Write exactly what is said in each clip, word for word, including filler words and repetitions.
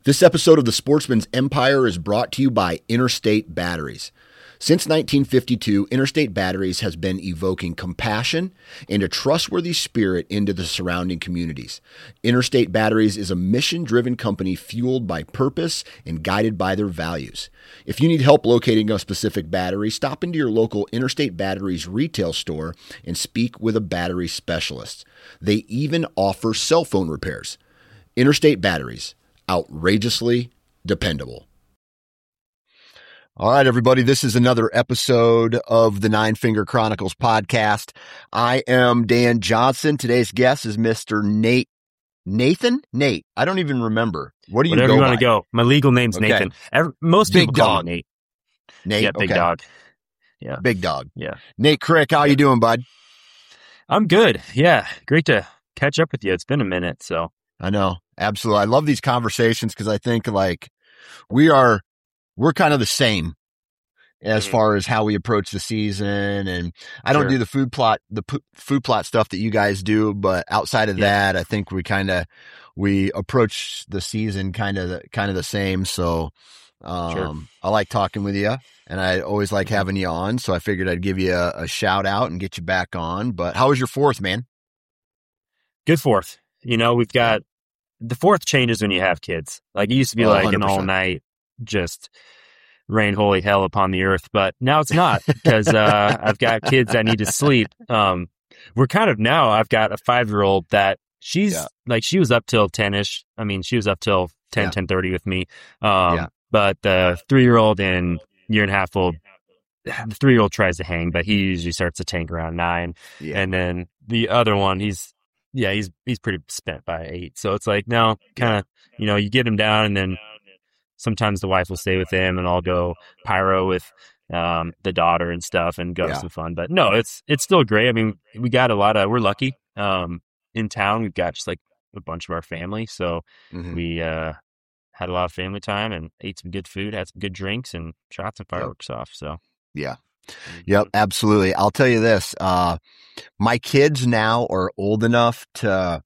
This episode of The Sportsman's Empire is brought to you by Interstate Batteries. Since nineteen fifty-two, Interstate Batteries has been evoking compassion and a trustworthy spirit into the surrounding communities. Interstate Batteries is a mission-driven company fueled by purpose and guided by their values. If you need help locating a specific battery, stop into your local Interstate Batteries retail store and speak with a battery specialist. They even offer cell phone repairs. Interstate Batteries. Outrageously dependable. All right, everybody, this is another episode of the Nine Finger Chronicles podcast. I am Dan Johnson. Today's guest is Mister Nate. Nathan? Nate. I don't even remember. What do you Whatever go you want by? to go. My legal name's Okay. Nathan. Every, most Big people call dog. me Nate. Nate? Yeah, big okay. dog. Yeah. Big dog. Yeah. Nate Crick, how you doing, bud? I'm good. Yeah. Great to catch up with you. It's been a minute, so. I know. Absolutely. I love these conversations because I think like we are, we're kind of the same as Mhm. far as how we approach the season. And I don't Sure. do the food plot, the p- food plot stuff that you guys do, but outside of Yeah. that, I think we kind of, we approach the season kind of, kind of the same. So, um, Sure. I like talking with you and I always like Mhm. having you on. So I figured I'd give you a, a shout out and get you back on. But how was your fourth, man? Good fourth. You know, we've got the fourth changes when you have kids. Like it used to be Oh, like one hundred an all percent. night, just rain holy hell upon the earth. But now it's not because uh, I've got kids that need to sleep. Um, we're kind of now, I've got a five year old that she's Yeah. like, she was up till ten ish. I mean, she was up till ten, Yeah. ten thirty with me. Um, Yeah. But the three year old and year and a half old, the three year old tries to hang, but he usually starts to tank around nine. Yeah. And then the other one, he's, yeah, he's he's pretty spent by eight. So it's like now kind of, you know, you get him down and then sometimes the wife will stay with him and I'll go pyro with um, the daughter and stuff and go Yeah. have some fun. But no, it's it's still great. I mean, we got a lot of, we're lucky. Um, in town, we've got just like a bunch of our family. So Mhm. we uh, had a lot of family time and ate some good food, had some good drinks and shot some fireworks off. So Yeah. Yep, absolutely. I'll tell you this, uh, my kids now are old enough to,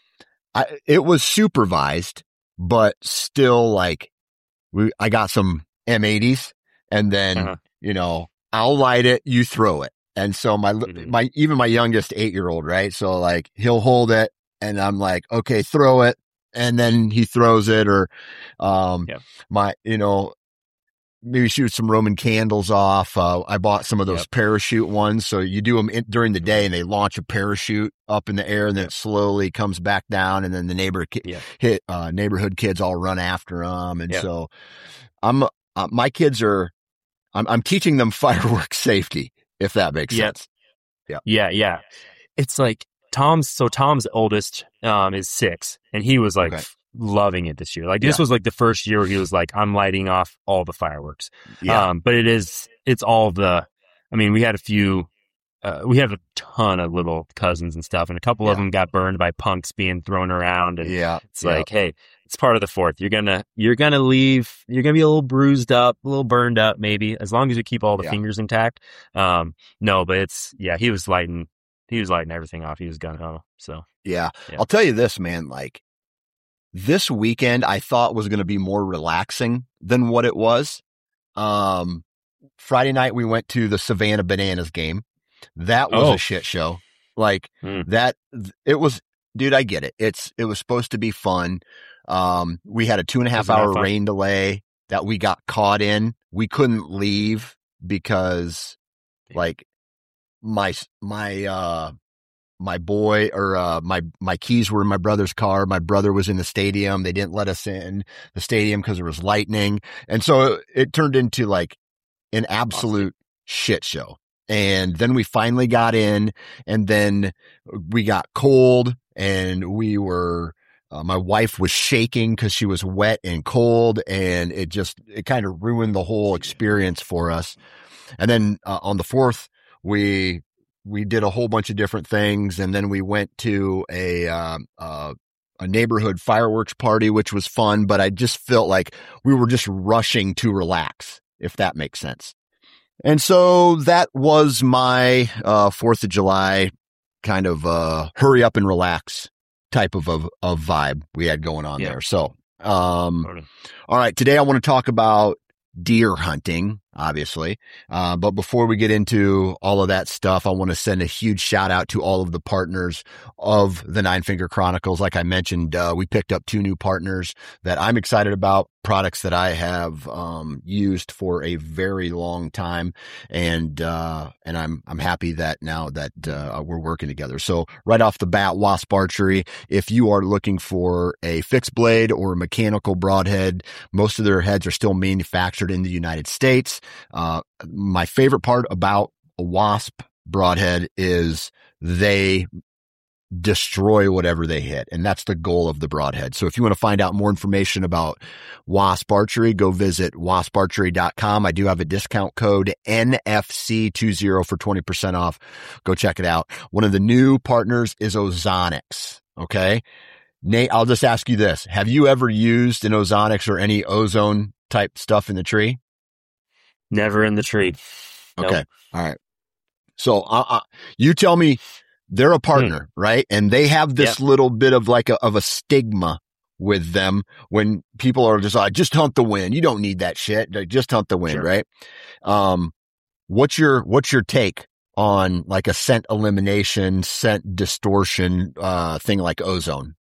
I, it was supervised, but still like we, I got some M eighties and then, Uh-huh. you know, I'll light it, you throw it. And so my, Mhm. my, even my youngest eight year old, right? So like he'll hold it and I'm like, okay, throw it. And then he throws it or, um, Yep. my, you know, maybe shoot some Roman candles off. Uh, I bought some of those Yep. parachute ones. So you do them in, during the day and they launch a parachute up in the air and then Yep. it slowly comes back down. And then the neighbor ki- Yeah. hit, uh, neighborhood kids all run after them. And Yep. so I'm, uh, my kids are, I'm, I'm teaching them fireworks safety, if that makes Yep. sense. Yeah, yeah. It's like Tom's, so Tom's oldest um, is six, and he was like Okay. loving it this year. Like this Yeah. was like the first year where he was like, I'm lighting off all the fireworks. Yeah. Um, but it is, it's all the, I mean, we had a few, uh, we have a ton of little cousins and stuff, and a couple of Yeah. them got burned by punks being thrown around. And yeah. it's yeah. like, hey, it's part of the fourth. You're gonna, you're gonna leave. You're gonna be a little bruised up, a little burned up, maybe, as long as you keep all the Yeah. fingers intact. Um, no, but it's, yeah, he was lighting, he was lighting everything off. He was gung ho. So Yeah. Yeah. I'll tell you this, man, like this weekend I thought was going to be more relaxing than what it was. Um, Friday night we went to the Savannah Bananas game. That was Oh. a shit show. Like Hmm. that, it was, dude, I get it. It's, it was supposed to be fun. Um, we had a two and a half Was it not hour fun? rain delay that we got caught in. We couldn't leave because like my, my, uh, my boy or, uh, my, my keys were in my brother's car. My brother was in the stadium. They didn't let us in the stadium because there was lightning. And so it turned into like an absolute shit show. And then we finally got in and then we got cold and we were, uh, my wife was shaking because she was wet and cold and it just, it kind of ruined the whole experience for us. And then uh, on the fourth, we, we did a whole bunch of different things. And then we went to a, um, uh, a neighborhood fireworks party, which was fun, but I just felt like we were just rushing to relax, if that makes sense. And so that was my, uh, fourth of July kind of, uh, hurry up and relax type of, of, of vibe we had going on Yeah. there. So Um, all right. Today I want to talk about deer hunting, obviously. Uh, but before we get into all of that stuff, I want to send a huge shout out to all of the partners of the Nine Finger Chronicles. Like I mentioned, uh, we picked up two new partners that I'm excited about, products that I have, um, used for a very long time. And, uh, and I'm, I'm happy that now that, uh, we're working together. So right off the bat, Wasp Archery, if you are looking for a fixed blade or a mechanical broadhead, most of their heads are still manufactured in the United States. Uh, my favorite part about a Wasp broadhead is they destroy whatever they hit. And that's the goal of the broadhead. So if you want to find out more information about Wasp Archery, go visit wasp archery dot com. I do have a discount code N F C twenty for twenty percent off. Go check it out. One of the new partners is Ozonics. Okay. Nate, I'll just ask you this. Have you ever used an Ozonics or any ozone type stuff in the tree? Never in the tree. Okay. Nope. All right. So, uh, uh, you tell me they're a partner, mm. right? And they have this yep. little bit of like a, of a stigma with them when people are just like, just hunt the wind. You don't need that shit. Just hunt the wind, sure. right? Um, what's your, what's your take on like a scent elimination, scent distortion, uh, thing like ozone?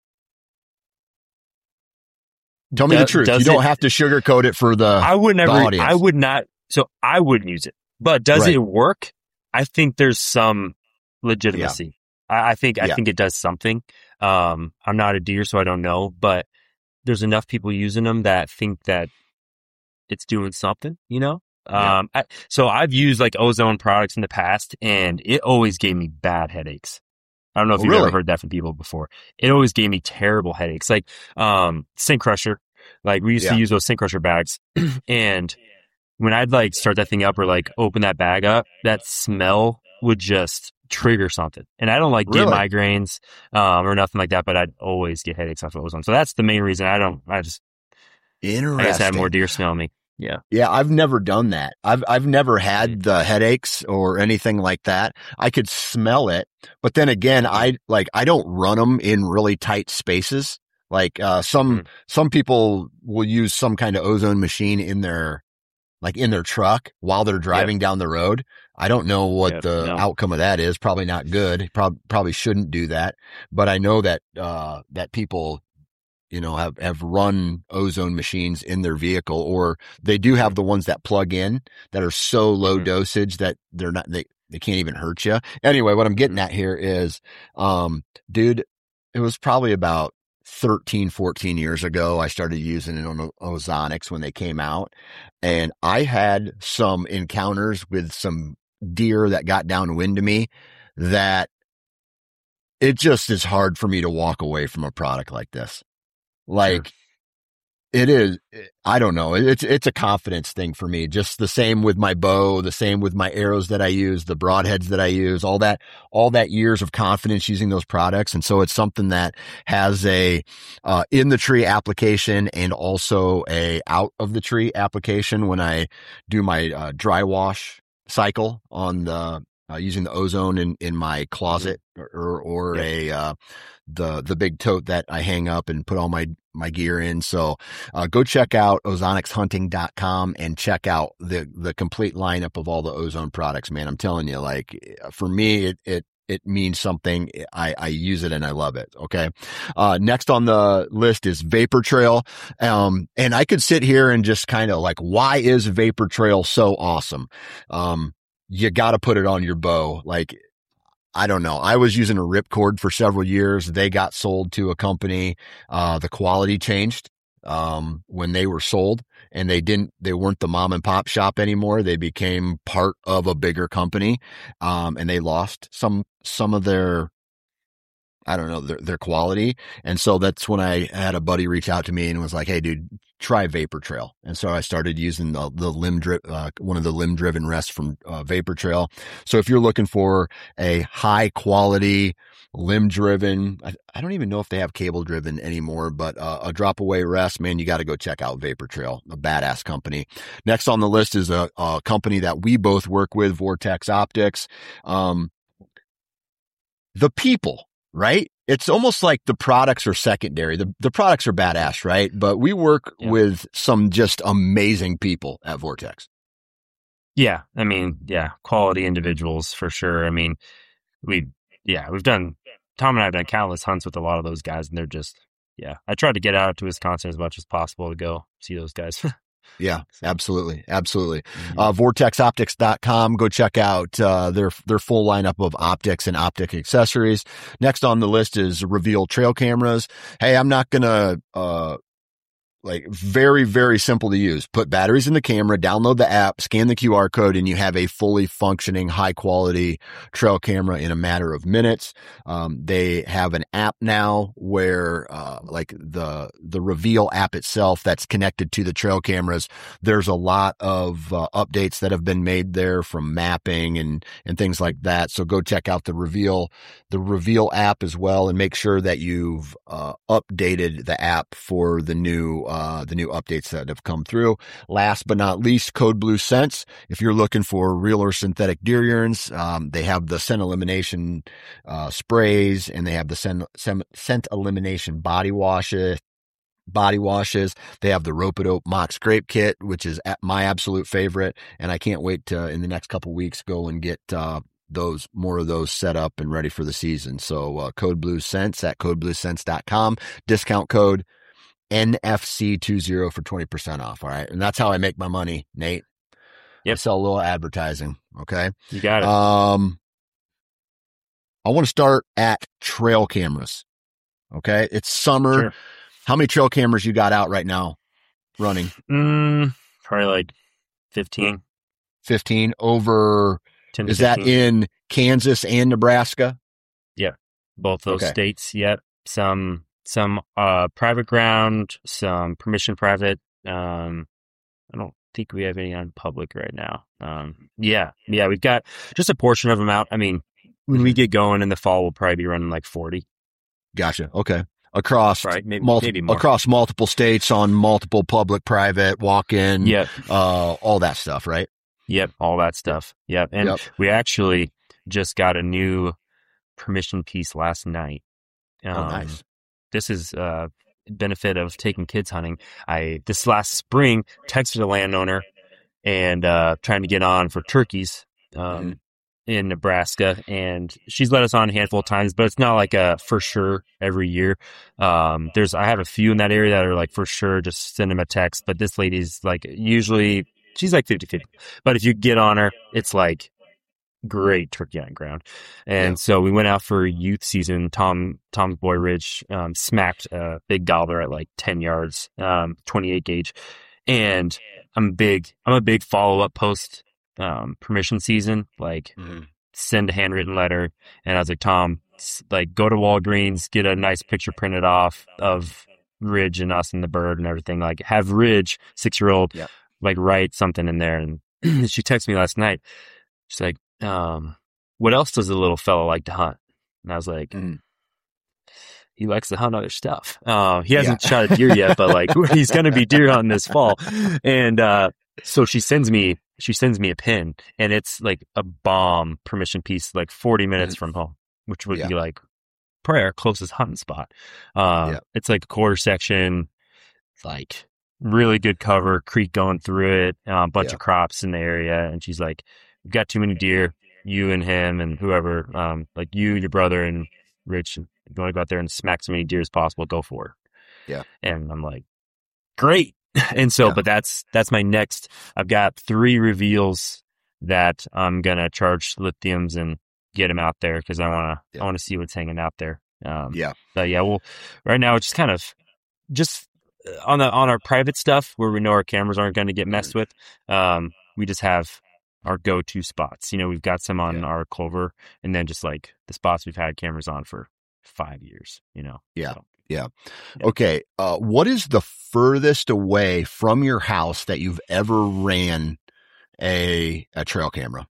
Tell me does, the truth. You don't it, have to sugarcoat it for the, I would never, the audience. I would not. So I wouldn't use it, but does right. it work? I think there's some legitimacy. Yeah. I, I think, I yeah. think it does something. Um, I'm not a deer, so I don't know, but there's enough people using them that think that it's doing something, you know? Yeah. Um, I, so I've used like ozone products in the past and it always gave me bad headaches. I don't know if oh, you've really? ever heard that from people before. It always gave me terrible headaches. Like, um, Scent Crusher, like we used yeah. to use those Scent Crusher bags and when I'd like start that thing up or like open that bag up, that smell would just trigger something. And I don't like really? get migraines, um, or nothing like that, but I'd always get headaches off of ozone. So that's the main reason I don't, I just, Interesting. I guess I have more deer smell me. Yeah. Yeah. I've never done that. I've, I've never had the headaches or anything like that. I could smell it, but then again, I like, I don't run them in really tight spaces. Like, uh, some, mm-hmm. some people will use some kind of ozone machine in their, like in their truck while they're driving yep. down the road. I don't know what yep, the no. outcome of that is. Probably not good. Probably, probably shouldn't do that. But I know that, uh, that people, you know, have, have run ozone machines in their vehicle, or they do have the ones that plug in that are so low mm-hmm. dosage that they're not, they, they can't even hurt you. Anyway, what I'm getting at here is, um, dude, it was probably about thirteen, fourteen years ago, I started using it on Ozonics when they came out. And I had some encounters with some deer that got downwind to me that it just is hard for me to walk away from a product like this. Like, sure. It is, I don't know. It's, it's a confidence thing for me. Just the same with my bow, the same with my arrows that I use, the broadheads that I use, all that, all that years of confidence using those products. And so it's something that has a, uh, in the tree application and also a out of the tree application when I do my, uh, dry wash cycle on the, uh, using the ozone in, in my closet or, or yep. a, uh, the, the big tote that I hang up and put all my, my gear in. So, uh, go check out ozonics hunting dot com and check out the, the complete lineup of all the ozone products, man. I'm telling you, like, for me, it, it, it means something. I, I use it and I love it. Okay. Uh, next on the list is Vapor Trail. Um, and I could sit here and just kind of like, why is Vapor Trail so awesome? Um, you got to put it on your bow. Like, I don't know. I was using a ripcord for several years. They got sold to a company. Uh, the quality changed, um, when they were sold, and they didn't, they weren't the mom and pop shop anymore. They became part of a bigger company. Um, and they lost some, some of their, I don't know, their, their quality. And so that's when I had a buddy reach out to me and was like, hey dude, try Vapor Trail. And so I started using the, the limb drip, uh, one of the limb driven rests from, uh, Vapor Trail. So if you're looking for a high quality limb driven, I, I don't even know if they have cable driven anymore, but, uh, a drop away rest, man, you got to go check out Vapor Trail, a badass company. Next on the list is a, a company that we both work with, Vortex Optics. Um, the people, right? it's almost like the products are secondary. The the products are badass, right? But we work Yeah. with some just amazing people at Vortex. Yeah. I mean, yeah, quality individuals for sure. I mean, we, yeah, we've done, Tom and I have done countless hunts with a lot of those guys, and they're just, yeah. I tried to get out to Wisconsin as much as possible to go see those guys. Yeah, absolutely. Absolutely. Mhm. Uh, vortex optics dot com. Go check out, uh, their, their full lineup of optics and optic accessories. Next on the list is Reveal trail cameras. Hey, I'm not gonna, uh, like very, very simple to use. Put batteries in the camera, download the app, scan the Q R code, and you have a fully functioning, high quality trail camera in a matter of minutes. Um, they have an app now where, uh, like the, the Reveal app itself that's connected to the trail cameras. There's a lot of, uh, updates that have been made there from mapping and, and things like that. So go check out the Reveal, the Reveal app as well, and make sure that you've, uh, updated the app for the new, Uh, the new updates that have come through. Last but not least, Code Blue Scents. If you're looking for real or synthetic deer urines, um, they have the scent elimination uh, sprays, and they have the scent, scent elimination body washes. Body washes. They have the Rope-A-Dope Mock Scrape Kit, which is at my absolute favorite, and I can't wait to in the next couple weeks go and get uh, those more of those set up and ready for the season. So uh, Code Blue Scents at code blue scents dot com. Discount code N F C twenty for twenty percent off. All right. And that's how I make my money, Nate. Yep. I sell a little advertising. Okay. You got it. Um, I want to start at trail cameras. Okay. It's summer. Sure. How many trail cameras you got out right now running? Mm, probably like fifteen. fifteen over. ten to Is that fifteen. in Kansas and Nebraska? Yeah. Both those Okay. states. Yep. Some, some, uh, private ground, some permission private. Um, I don't think we have any on public right now. Um, yeah. Yeah. We've got just a portion of them out. I mean, when we get going in the fall, we'll probably be running like forty. Gotcha. Okay. Across, Right. Maybe, multi- maybe more. across multiple states on multiple public, private, walk-in, Yep. uh, all that stuff, right? Yep. All that stuff. Yep. And Yep. we actually just got a new permission piece last night. Um, Oh, nice. This is uh benefit of taking kids hunting. I this last spring texted a landowner and uh trying to get on for turkeys um Mm-hmm. in Nebraska, and she's let us on a handful of times, but it's not like a for sure every year. Um there's I have a few in that area that are like for sure, just send them a text, but this lady's like usually she's like fifty-fifty. But if you get on her, it's like great turkey hunting ground. And Yeah. so we went out for youth season. Tom, Tom's boy Rich, um, smacked a big gobbler at like ten yards, um, twenty-eight gauge. And I'm big, I'm a big follow up post, um, permission season, like Mhm. send a handwritten letter. And I was like, Tom, s- like go to Walgreens, get a nice picture printed off of Ridge and us and the bird and everything. Like have Ridge, six year old, Yep. like write something in there. And she texted me last night. She's like, um, what else does a little fella like to hunt? And I was like, Mhm. he likes to hunt other stuff. Uh, he hasn't Yeah. shot a deer yet, but like he's going to be deer hunting this fall. And, uh, so she sends me, she sends me a pin, and it's like a bomb permission piece, like forty minutes from home, which would Yeah. be like probably our closest hunting spot. Uh, Yeah. it's like a quarter section, like really good cover, creek going through it, a bunch Yeah. of crops in the area. And she's like, we've got too many deer, you and him and whoever, um, like you, your brother and Rich, and you want to go out there and smack as many deer as possible, go for it. Yeah. And I'm like, great. And so, Yeah. but that's, that's my next, I've got three reveals that I'm going to charge lithiums and get them out there, because I want to, Yeah. I want to see what's hanging out there. Um, Yeah. but yeah, well, right now it's just kind of just on the, on our private stuff where we know our cameras aren't going to get messed with. Um, we just have our go-to spots. You know, we've got some on Yeah. our Clover, and then just like the spots we've had cameras on for five years, you know? Yeah. So, Yeah. Yeah. Okay. Uh, what is the furthest away from your house that you've ever ran a, a trail camera?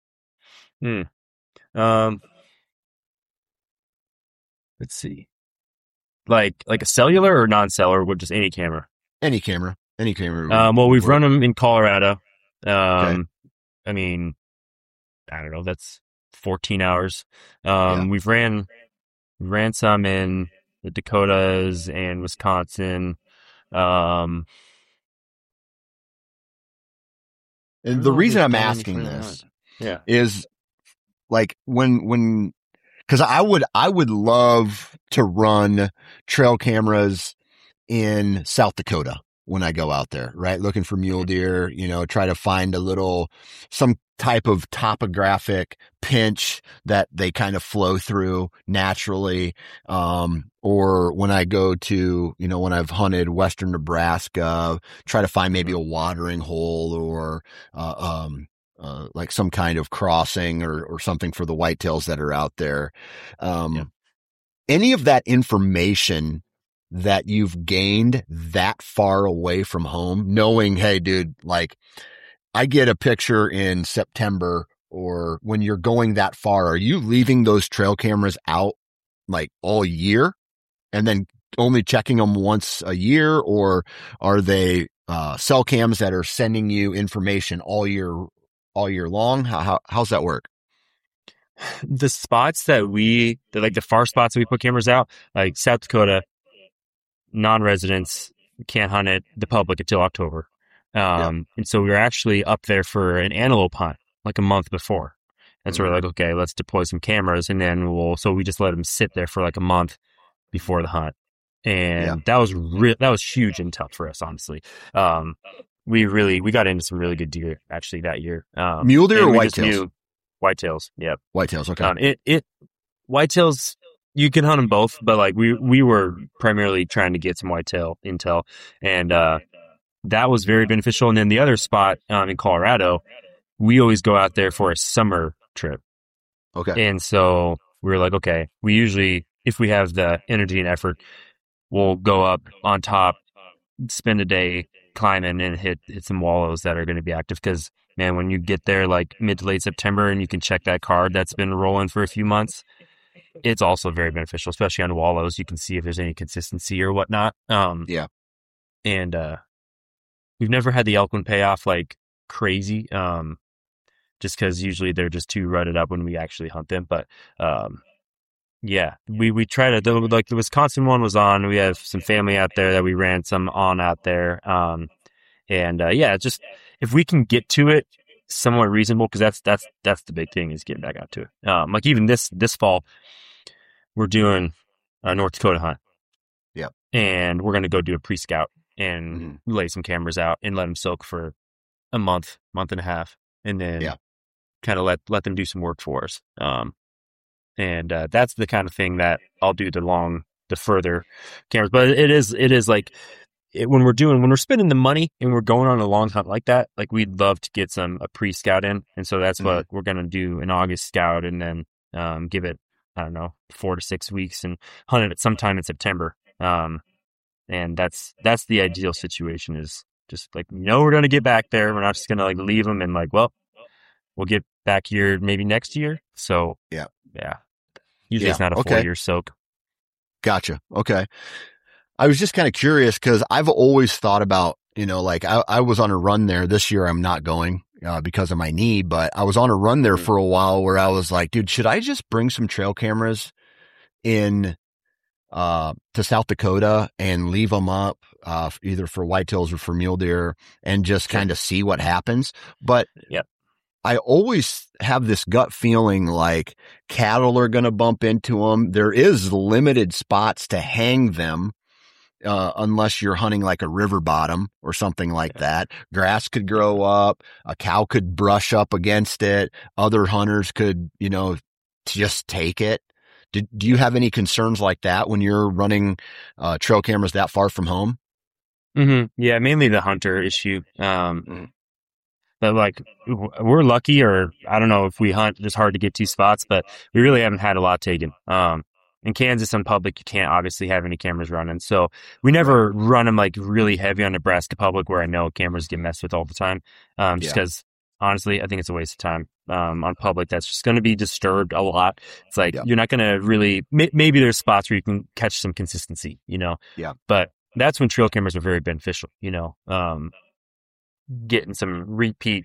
um, let's see. Like, like a cellular or non-cellular, or just any camera? Any camera, any camera. Um, well, we've would- run them in Colorado. Um, Okay. I mean, I don't know, that's fourteen hours. Um, Yeah. we've ran We ran some in the Dakotas and Wisconsin. Um, And the reason I'm asking this yeah. is like when, when, cause I would, I would love to run trail cameras in South Dakota when I go out there, right? Looking for mule deer, you know, try to find a little, some type of topographic pinch that they kind of flow through naturally. Um, or when I go to, you know, when I've hunted Western Nebraska, try to find maybe a watering hole or, uh, um, uh, like some kind of crossing or, or something for the whitetails that are out there. Um, Yeah. Any of that information that you've gained that far away from home, knowing, hey, dude, like I get a picture in September or when you're going that far, are you leaving those trail cameras out like all year and then only checking them once a year? Or are they, uh, cell cams that are sending you information all year, all year long? How, how how's that work? The spots that we, the, like the far spots that we put cameras out, like South Dakota, non-residents can't hunt it, the public until October. Um, yeah. And so we were actually up there for an antelope hunt like a month before. And so mm-hmm. we're like, okay, let's deploy some cameras. And then we'll, so we just let them sit there for like a month before the hunt. And yeah. that was real, that was huge and tough for us, honestly. Um, we really, we got into some really good deer actually that year. Um, mule deer or whitetails? Whitetails. Yeah. Whitetails. Okay. Um, it, it, whitetails, you can hunt them both, but like we, we were primarily trying to get some whitetail intel, and, uh, that was very beneficial. And then the other spot, um, in Colorado, we always go out there for a summer trip. Okay. And so we were like, okay, we usually, if we have the energy and effort, we'll go up on top, spend a day climbing and hit, hit some wallows that are going to be active. Cause man, when you get there like mid to late September and you can check that card that's been rolling for a few months, it's also very beneficial, especially on wallows. You can see if there's any consistency or whatnot. Um, yeah. And, uh, we've never had the elk one pay off like crazy. Um, just cause usually they're just too rutted up when we actually hunt them. But, um, yeah, we, we try to, the, like the Wisconsin one was on, we have some family out there that we ran some on out there. Um, and, uh, yeah, just if we can get to it somewhat reasonable, cause that's, that's, that's the big thing is getting back out to it. Um, like even this, this fall, we're doing a North Dakota hunt. Yeah. And we're going to go do a pre-scout and mm-hmm. lay some cameras out and let them soak for a month, month and a half. And then yeah. kind of let, let them do some work for us. Um, and, uh, that's the kind of thing that I'll do the long, the further cameras. But it is, it is like it, when we're doing, when we're spending the money and we're going on a long hunt like that, like we'd love to get some, a pre-scout in. And so that's mm-hmm. what we're going to do an August scout and then, um, give it, I don't know, four to six weeks and hunt it sometime in September. Um, and that's, that's the ideal situation is just like, you know, we're going to get back there. We're not just going to like leave them and like, well, we'll get back here maybe next year. So yeah, yeah. Usually yeah. it's not a okay. four year soak. Gotcha. Okay. I was just kind of curious because I've always thought about, you know, like I, I was on a run there this year. I'm not going uh, because of my knee, but I was on a run there mm-hmm. for a while where I was like, dude, should I just bring some trail cameras in, uh, to South Dakota and leave them up, uh, either for whitetails or for mule deer and just kind of see what happens. But yep. I always have this gut feeling like cattle are going to bump into them. There is limited spots to hang them. Uh, unless you're hunting like a river bottom or something like that. Grass could grow up. A cow could brush up against it. Other hunters could, you know, just take it. Do, do you have any concerns like that when you're running uh, trail cameras that far from home? Mm-hmm. Yeah, mainly the hunter issue. Um, mm-hmm. But like we're lucky, or I don't know if we hunt just hard to get to spots, but we really haven't had a lot taken. Um, in Kansas on public, you can't obviously have any cameras running. So we never run them like really heavy on Nebraska public where I know cameras get messed with all the time. Um, just because yeah. honestly, I think it's a waste of time. Um, on public, that's just going to be disturbed a lot. It's like, yeah. you're not going to really, may, maybe there's spots where you can catch some consistency, you know? Yeah. But that's when trail cameras are very beneficial, you know? Um, getting some repeat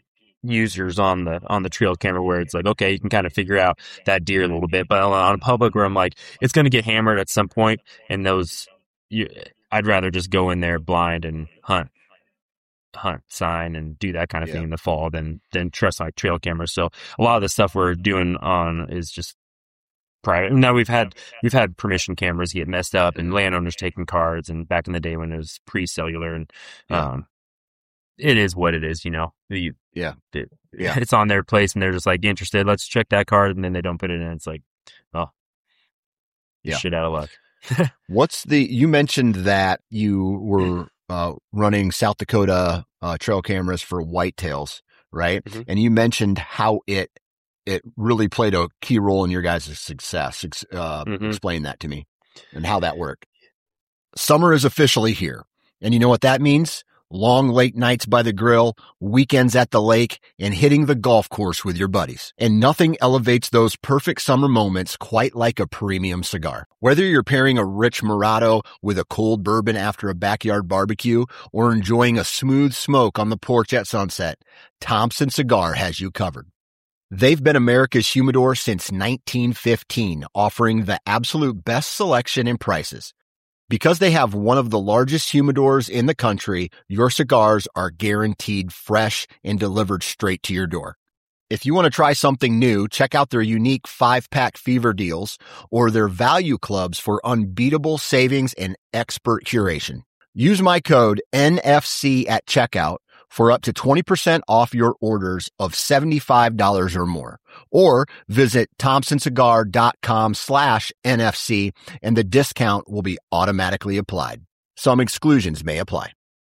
users on the on the trail camera where it's like, okay, you can kind of figure out that deer a little bit, but on a public where I'm like, it's going to get hammered at some point, and those, you, I'd rather just go in there blind and hunt, hunt sign and do that kind of Yeah. thing in the fall than than trust like trail cameras. So a lot of the stuff we're doing on is just private. Now we've had we've had permission cameras get messed up and landowners taking cards, and back in the day when it was pre-cellular, and Yeah. um, it is what it is, you know. You, Yeah. it, Yeah. it's on their place, and they're just like interested. Let's check that card, and then they don't put it in. It's like, oh, Yeah. shit out of luck. What's the, you mentioned that you were uh, running South Dakota uh, trail cameras for whitetails, right? Mm-hmm. And you mentioned how it, it really played a key role in your guys' success. Ex- uh, Mm-hmm. Explain that to me and how that worked. Summer is officially here. And you know what that means? Long late nights by the grill, weekends at the lake, and hitting the golf course with your buddies. And nothing elevates those perfect summer moments quite like a premium cigar. Whether you're pairing a rich Murado with a cold bourbon after a backyard barbecue or enjoying a smooth smoke on the porch at sunset, Thompson Cigar has you covered. They've been America's humidor since nineteen fifteen, offering the absolute best selection and prices. Because they have one of the largest humidors in the country, your cigars are guaranteed fresh and delivered straight to your door. If you want to try something new, check out their unique five-pack fever deals or their value clubs for unbeatable savings and expert curation. Use my code N F C at checkout for up to twenty percent off your orders of seventy-five dollars or more. Or visit thompsoncigar.com slash NFC and the discount will be automatically applied. Some exclusions may apply.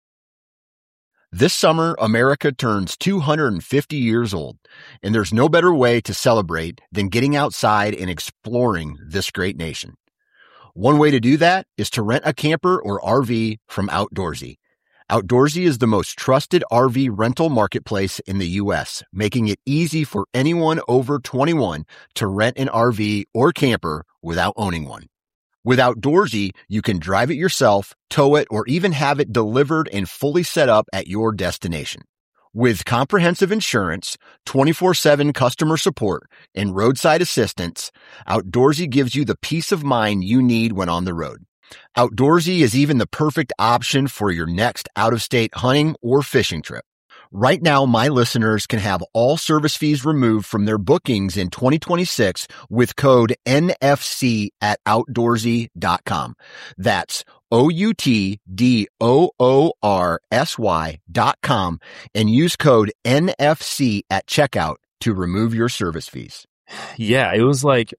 This summer, America turns two hundred fifty years old, and there's no better way to celebrate than getting outside and exploring this great nation. One way to do that is to rent a camper or R V from Outdoorsy. Outdoorsy is the most trusted R V rental marketplace in the U S, making it easy for anyone over twenty-one to rent an R V or camper without owning one. With Outdoorsy, you can drive it yourself, tow it, or even have it delivered and fully set up at your destination. With comprehensive insurance, twenty-four seven customer support, and roadside assistance, Outdoorsy gives you the peace of mind you need when on the road. Outdoorsy is even the perfect option for your next out-of-state hunting or fishing trip. Right now, my listeners can have all service fees removed from their bookings in twenty twenty-six with code N F C at outdoorsy dot com. That's O U T D O O R S Y dot com and use code N F C at checkout to remove your service fees. Yeah, it was like,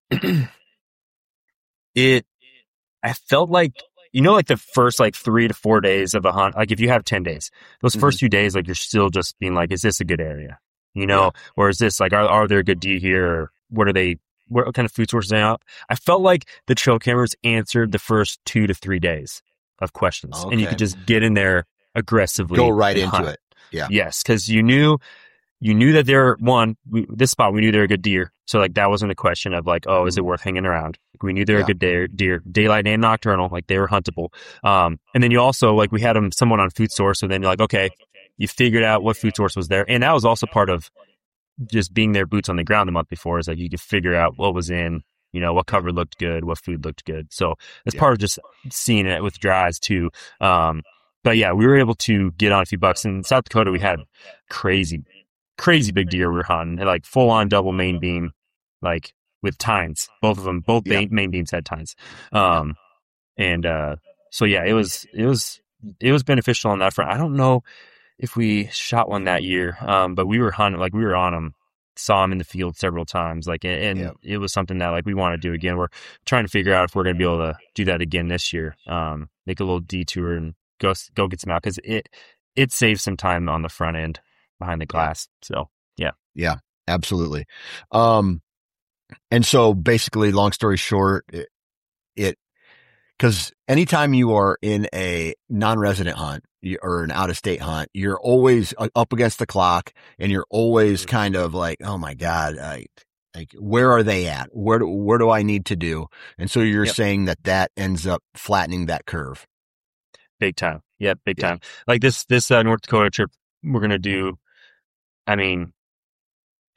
it, I felt like, you know, like the first like three to four days of a hunt, like if you have ten days, those Mhm. first few days, like you're still just being like, is this a good area? You know, Yeah. or is this like, are, are there good deer here? Or what are they, what kind of food sources are they out? I felt like the trail cameras answered the first two to three days of questions, and you Okay. could just get in there aggressively. Go right and into hunt. it. Yeah. Yes, because you knew, you knew that they're one, we, this spot, we knew they were good deer. So like that wasn't a question of like, oh, is it worth hanging around? Like, we knew they were Yeah. good deer, deer, daylight and nocturnal, like they were huntable. Um, and then you also, like we had them somewhat on food source. So then you're like, okay, you figured out what food source was there. And that was also part of just being there boots on the ground the month before, is like you could figure out what was in, you know, what cover looked good, what food looked good. So it's Yeah. part of just seeing it with your eyes too. Um, but yeah, we were able to get on a few bucks. In South Dakota, we had crazy, crazy big deer we were hunting, had like full on double main beam, like with tines, both of them, both Yeah. main, main beams had tines. Um, and, uh, so yeah, it was, it was, it was beneficial on that front. I don't know if we shot one that year. Um, but we were hunting, like we were on them, saw them in the field several times. Like, and, and Yeah. it was something that like we want to do again. We're trying to figure out if we're going to be able to do that again this year. Um, make a little detour and go, go get some out. Cause it, it saves some time on the front end behind the glass. So yeah. Yeah, absolutely. Um, and so basically, long story short, it, it because anytime you are in a non-resident hunt you- or an out-of-state hunt, you're always uh, up against the clock, and you're always kind of like, oh my God, I, like, where are they at? Where do, where do I need to do? And so you're Yep. saying that that ends up flattening that curve. Big time. Yeah. Big Yeah. time. Like this, this, uh, North Dakota trip we're going to do. I mean,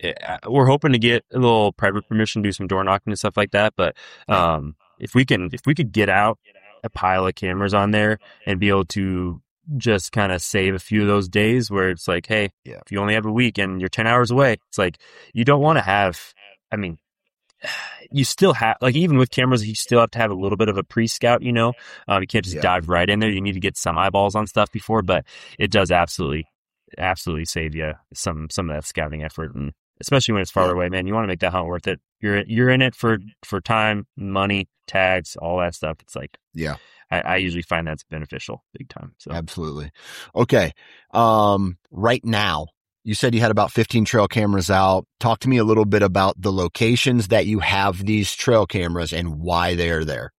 uh, we're hoping to get a little private permission to do some door knocking and stuff like that. But um, if we can, if we could get out a pile of cameras on there and be able to just kind of save a few of those days where it's like, hey, Yeah. if you only have a week and you're ten hours away, it's like, you don't want to have, I mean, you still have, like, even with cameras, you still have to have a little bit of a pre-scout, you know, um, you can't just Yeah. dive right in there. You need to get some eyeballs on stuff before, but it does absolutely, absolutely save you some, some of that scouting effort. And especially when it's far Yeah. away, man, you want to make that hunt worth it. You're, you're in it for, for time, money, tags, all that stuff. It's like, Yeah. I, I usually find that's beneficial big time. So Absolutely. Okay. Um, right now, you said you had about fifteen trail cameras out. Talk to me a little bit about the locations that you have these trail cameras and why they are there.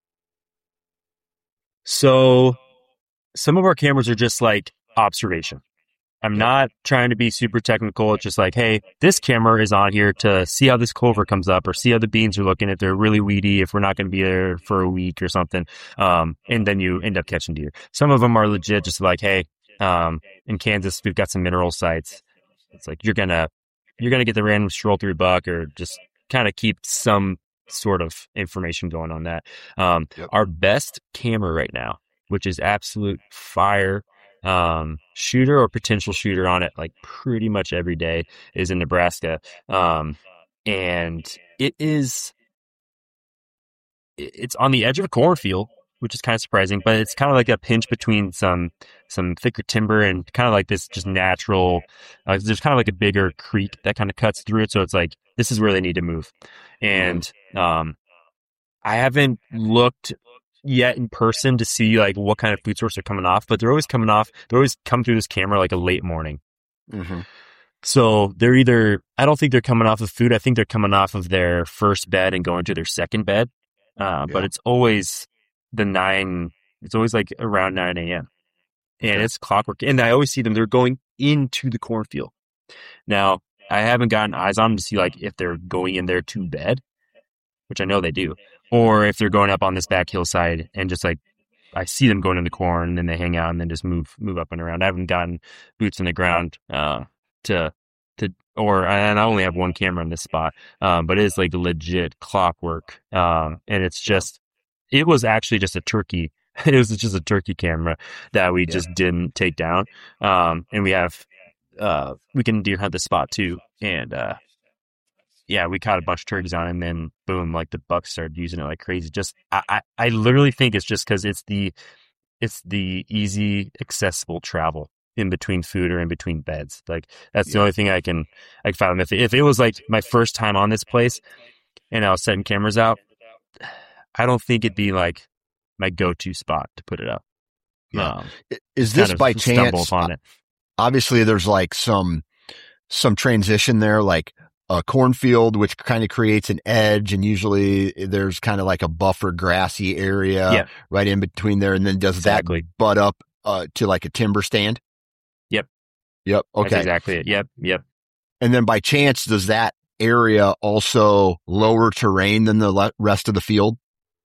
So some of our cameras are just like observation. I'm Yep. not trying to be super technical. It's just like, hey, this camera is on here to see how this clover comes up or see how the beans are looking, if they're really weedy, if we're not going to be there for a week or something. Um, and then you end up catching deer. Some of them are legit, just like, hey, um, in Kansas, we've got some mineral sites. It's like, you're going to, you're going to get the random stroll through buck, or just kind of keep some sort of information going on that. Um, Yep. Our best camera right now, which is absolute fire, um, shooter or potential shooter on it, like pretty much every day, is in Nebraska. Um, and it is, it's on the edge of a cornfield, which is kind of surprising, but it's kind of like a pinch between some, some thicker timber and kind of like this just natural, uh, there's kind of like a bigger creek that kind of cuts through it. So it's like, this is where they need to move. And, um, I haven't looked yet in person to see like what kind of food source they're coming off, but they're always coming off, they're always come through this camera like a late morning. Mm-hmm. So they're either, I don't think they're coming off of food. I think they're coming off of their first bed and going to their second bed. Uh, but Yeah. it's always the nine, it's always like around nine a.m. and Okay. it's clockwork. And I always see them, they're going into the cornfield. Now, I haven't gotten eyes on them to see like if they're going in there to bed, which I know they do, or if they're going up on this back hillside and just like, I see them going in the corn and then they hang out and then just move, move up and around. I haven't gotten boots in the ground, uh, to, to, or, and I only have one camera in this spot, um, but it is like legit clockwork. Um, and it's just, it was actually just a turkey. It was just a turkey camera that we Yeah. just didn't take down. Um, and we have, uh, we can deer hunt the spot too. And, uh, yeah, we caught a bunch of turkeys on it, and then boom, like the bucks started using it like crazy. Just, I, I, I literally think it's just because it's the, it's the easy, accessible travel in between food or in between beds. Like that's the Yeah. only thing I can, I can fathom. If it, if it was like my first time on this place, and I was setting cameras out, I don't think it'd be like my go-to spot to put it up. Yeah. Um, Is this kind of by stumble chance? upon it. Obviously, there's like some some transition there, like a cornfield, which kind of creates an edge, and usually there's kind of like a buffer grassy area Yeah. right in between there. And then does Exactly. that butt up uh, to like a timber stand? Yep. Yep. That's Okay. exactly it. Yep. Yep. And then by chance, does that area also lower terrain than the le- rest of the field?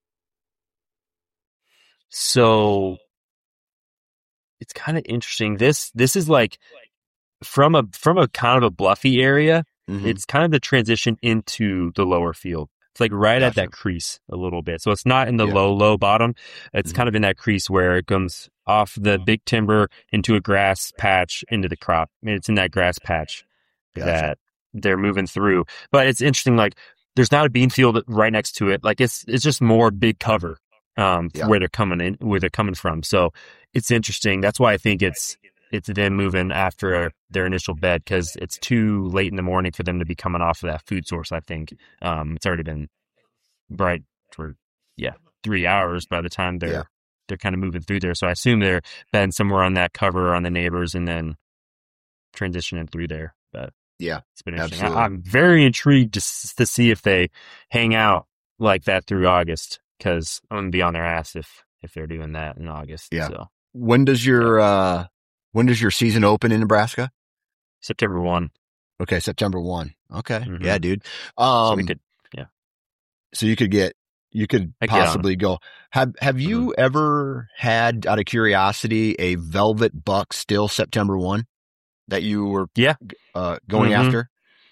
So it's kind of interesting. This, this is like from a, from a kind of a bluffy area. Mhm. It's kind of the transition into the lower field. It's like right at Gotcha. that crease a little bit. So it's not in the Yeah. low, low bottom. It's Mhm. kind of in that crease where it comes off the big timber into a grass patch into the crop. I mean, it's in that grass patch Gotcha. that they're moving through. But it's interesting. Like there's not a bean field right next to it. Like it's, it's just more big cover, um, Yeah. where they're coming in, where they're coming from. So it's interesting. That's why I think it's, it's them moving after their initial bed, because it's too late in the morning for them to be coming off of that food source. I think um, it's already been bright for yeah three hours by the time they're Yeah. they're kind of moving through there. So I assume they're been somewhere on that cover on the neighbors and then transitioning through there. But Yeah. it's been interesting. Absolutely. I, I'm very intrigued to, s- to see if they hang out like that through August, because I'm gonna be on their ass if if they're doing that in August. Yeah. So When does your uh when does your season open in Nebraska? September one. Okay, September first. Okay. Mhm. Yeah, dude. So Um we could so you could get you could I could get on 'em. possibly go. Have have you ever had, out of curiosity, a velvet buck still September first that you were Yeah. uh going Mhm. after?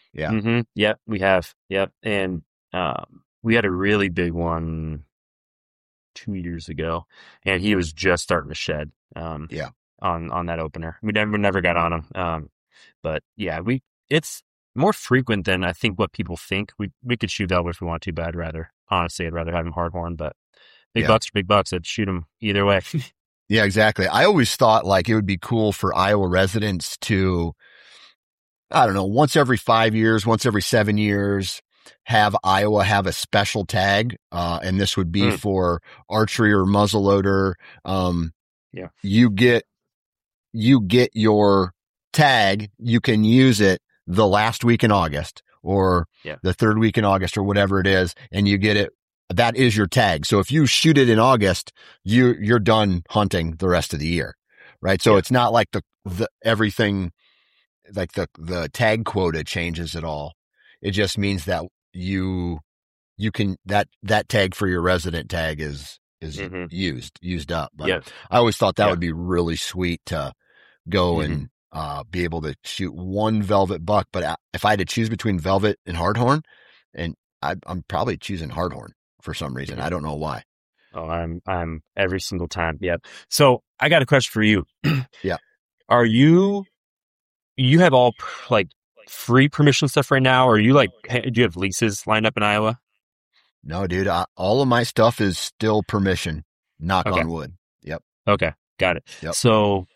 Yeah. Mm-hmm. Yep, we have. Yep. And um, we had a really big one two years ago, and he was just starting to shed um, Yeah. on on that opener. We never never got on him. Um, but yeah, we it's more frequent than I think what people think. We we could shoot velvet if we want to, but I'd rather honestly I'd rather have him hardhorn. But big Yeah. bucks are big bucks. I'd shoot him either way. Yeah, exactly. I always thought like it would be cool for Iowa residents to, I don't know, once every five years, once every seven years, have Iowa have a special tag. Uh, and this would be Mm. for archery or muzzleloader. Um, Yeah. you get, you get your tag. You can use it the last week in August or Yeah. the third week in August or whatever it is. And you get it. That is your tag. So if you shoot it in August, you, you're done hunting the rest of the year. Right. So Yeah. it's not like the, the, everything, like the, the tag quota changes at all. It just means that you, you can, that, that tag for your resident tag is, is Mhm. used, used up. But Yeah. I always thought that Yeah. would be really sweet to go Mhm. and, uh, be able to shoot one velvet buck. But if I had to choose between velvet and hardhorn, and I, I'm probably choosing hardhorn for some reason. Mhm. I don't know why. Oh, I'm I'm every single time. Yep. So I got a question for you. Yeah. Are you you have all like free permission stuff right now, or are you like do you have leases lined up in Iowa? No, dude, I, all of my stuff is still permission. Knock Okay. on wood. Yep. Okay, got it. Yep. So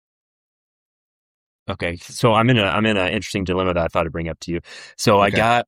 okay, so I'm in a I'm in an interesting dilemma that I thought I'd bring up to you. So I Okay. got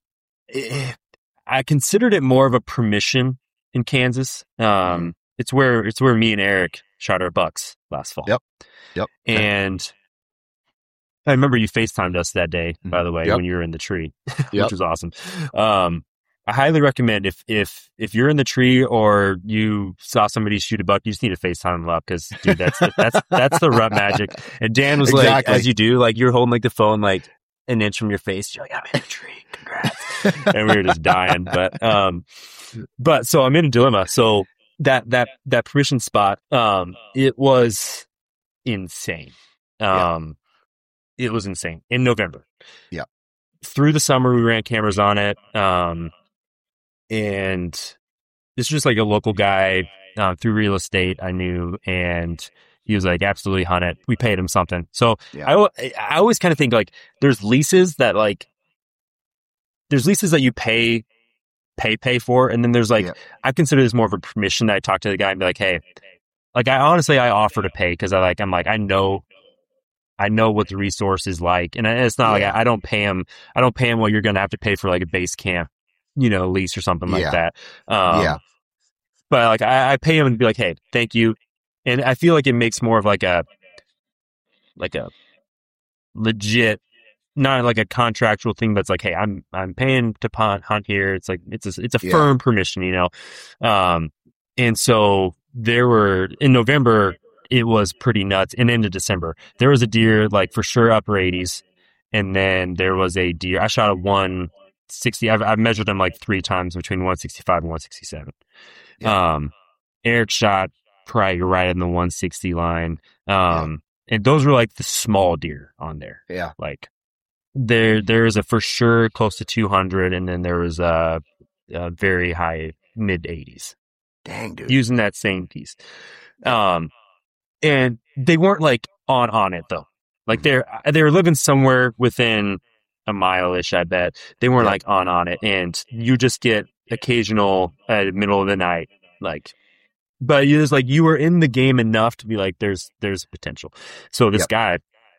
I considered it more of a permission in Kansas. Um, Mhm. it's where it's where me and Eric shot our bucks last fall. Yep. Yep. Okay. And I remember you FaceTimed us that day, by the way, Yep. when you were in the tree, which Yep. was awesome. Um, I highly recommend if if if you're in the tree or you saw somebody shoot a buck, you just need to FaceTime them up because dude, that's the, that's that's the rut magic. And Dan was like, Exactly. as you do, like you're holding like the phone like an inch from your face. You're like, I'm in the tree, congrats, and we were just dying. But um, but so I'm in a dilemma. So that that that permission spot, um, it was insane. Um, Yeah. it was insane in November. Yeah. Through the summer, we ran cameras on it. Um, and this was just like a local guy uh, through real estate I knew, and he was like, absolutely hunt it. We paid him something. So Yeah. I, I always kind of think like there's leases that like, there's leases that you pay, pay, pay for. And then there's like, Yeah. I consider this more of a permission that I talk to the guy and be like, hey, like I honestly, I offer to pay because I like, I'm like, I know, I know what the resource is like. And it's not Yeah. like I, I don't pay him, I don't pay him what you're going to have to pay for like a base camp, you know, lease or something like Yeah. that. Um, Yeah. But like, I, I pay him and be like, hey, thank you. And I feel like it makes more of like a, like a legit, not like a contractual thing, but it's like, hey, I'm, I'm paying to hunt, hunt here. It's like, it's a, it's a Yeah. firm permission, you know? Um, and so there were in November, it was pretty nuts. And into December, there was a deer like for sure upper eighties. And then there was a deer, I shot a one sixty. I've, I've measured them like three times between one sixty-five and one sixty-seven. Yeah. Um, Eric shot probably right in the one sixty line. Um, and those were like the small deer on there. Yeah. Like there, there is a for sure close to two hundred. And then there was a, a very high mid eighties Dang, dude. using that same piece. Um, and they weren't like on, on it though. Like they're, they were living somewhere within a mile ish, I bet. They weren't Yeah. like on, on it. And you just get occasional at the middle of the night, like, but it was like you were in the game enough to be like, there's, there's potential. So this Yep. guy,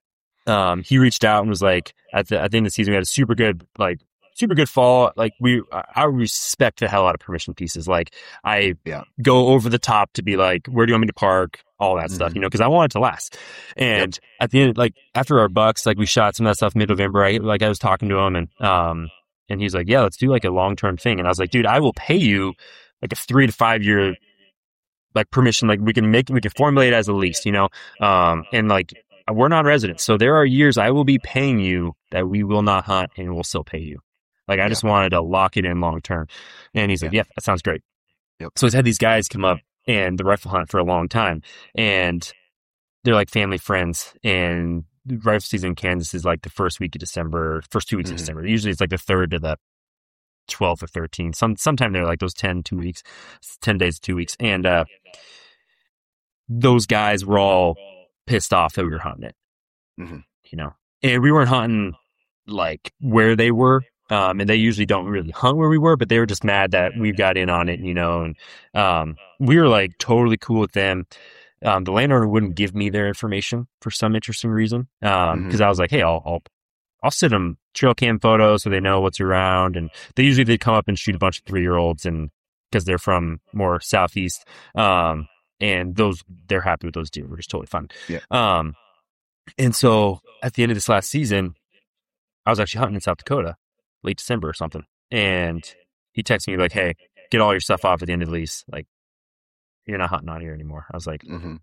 um, he reached out and was like, at the, at the end of the season, we had a super good, like, super good fall. Like we, I respect the hell out of permission pieces. Like I Yeah. go over the top to be like, where do you want me to park? All that stuff, Mhm. you know, cause I want it to last. And at the end, like after our bucks, like we shot some of that stuff mid-November. I, like I was talking to him and, um, and he's like, yeah, let's do like a long-term thing. And I was like, dude, I will pay you like a three to five year, like permission. Like we can make, we can formulate it as a lease, you know? Um, and like we're not residents. So there are years I will be paying you that we will not hunt and we'll still pay you. Like I Yeah. just wanted to lock it in long term. And he's like, yeah, that sounds great. Yep. So he's had these guys come up and the rifle hunt for a long time, and they're like family friends, and the rifle season in Kansas is like the first week of December, first two weeks Mhm. of December. Usually it's like the third to the twelfth or thirteenth. Some sometime they're like those ten, two weeks, ten days, two weeks, and uh, those guys were all pissed off that we were hunting it. Mhm. You know, and we weren't hunting like where they were. Um, and they usually don't really hunt where we were, but they were just mad that we got in on it, you know, and, um, we were like totally cool with them. Um, the landowner wouldn't give me their information for some interesting reason. Um, Mhm. cause I was like, hey, I'll, I'll, I'll send them trail cam photos so they know what's around. And they usually, they'd come up and shoot a bunch of three year olds and cause they're from more Southeast. Um, and those, they're happy with those deer, which is totally fun. Yeah. Um, and so at the end of this last season, I was actually hunting in South Dakota, late December or something. And he texted me like, hey, get all your stuff off at the end of the lease. Like, you're not hunting out here anymore. I was like, Mhm.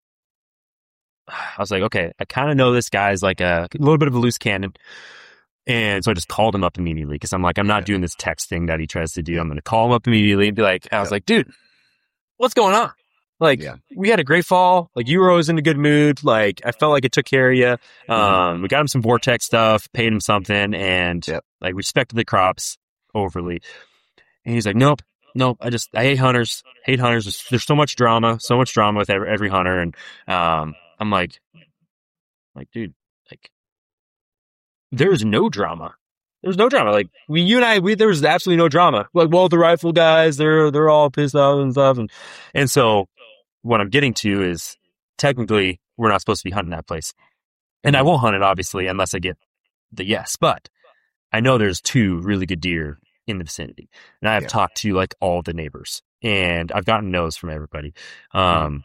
I was like, okay, I kind of know this guy's like a, a little bit of a loose cannon. And so I just called him up immediately because I'm like, I'm not Yeah. doing this text thing that he tries to do. I'm going to call him up immediately and be like, I was Yeah. like, dude, what's going on? Like, Yeah. we had a great fall. Like, you were always in a good mood. Like, I felt like it took care of you. Um, we got him some Vortex stuff, paid him something, and Yep. like respected the crops overly. And he's like, nope, nope. I just, I hate hunters, hate hunters. There's, there's so much drama, so much drama with every, every hunter. And, um, I'm like, like, dude, like, there's no drama. There's no drama. Like, we, you and I, we, there was absolutely no drama. Like, well, the rifle guys, they're, they're all pissed off and stuff. And, and so what I'm getting to is technically we're not supposed to be hunting that place. And I won't hunt it, obviously, unless I get the yes. But I know there's two really good deer in the vicinity. And I have Yeah. talked to like all the neighbors and I've gotten no's from everybody. Um,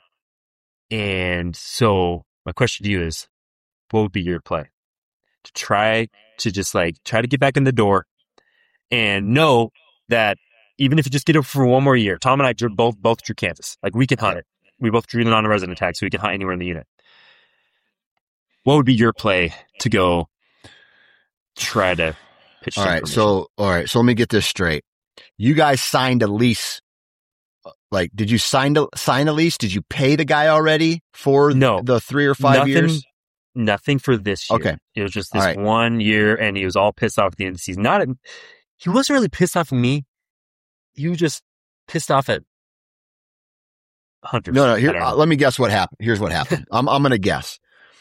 and so my question to you is, what would be your play? To try to just like, try to get back in the door and know that even if you just get it for one more year, Tom and I drew both, both drew Kansas. Like, we can hunt Yeah. it. We both drew the non-resident tag, so we can hunt anywhere in the unit. What would be your play to go try to pitch All some right. permission? So, all right. So let me get this straight. You guys signed a lease. Like, did you sign a, sign a lease? Did you pay the guy already for No. the three or five Nothing- years? Nothing for this year. Okay. It was just All this right. one year, and he was all pissed off at the end of the season. Not at, he wasn't really pissed off at me. He was just pissed off at hunters. No, no. I Here, don't uh, know. let me guess what happened. Here's what happened. I'm, I'm going to guess.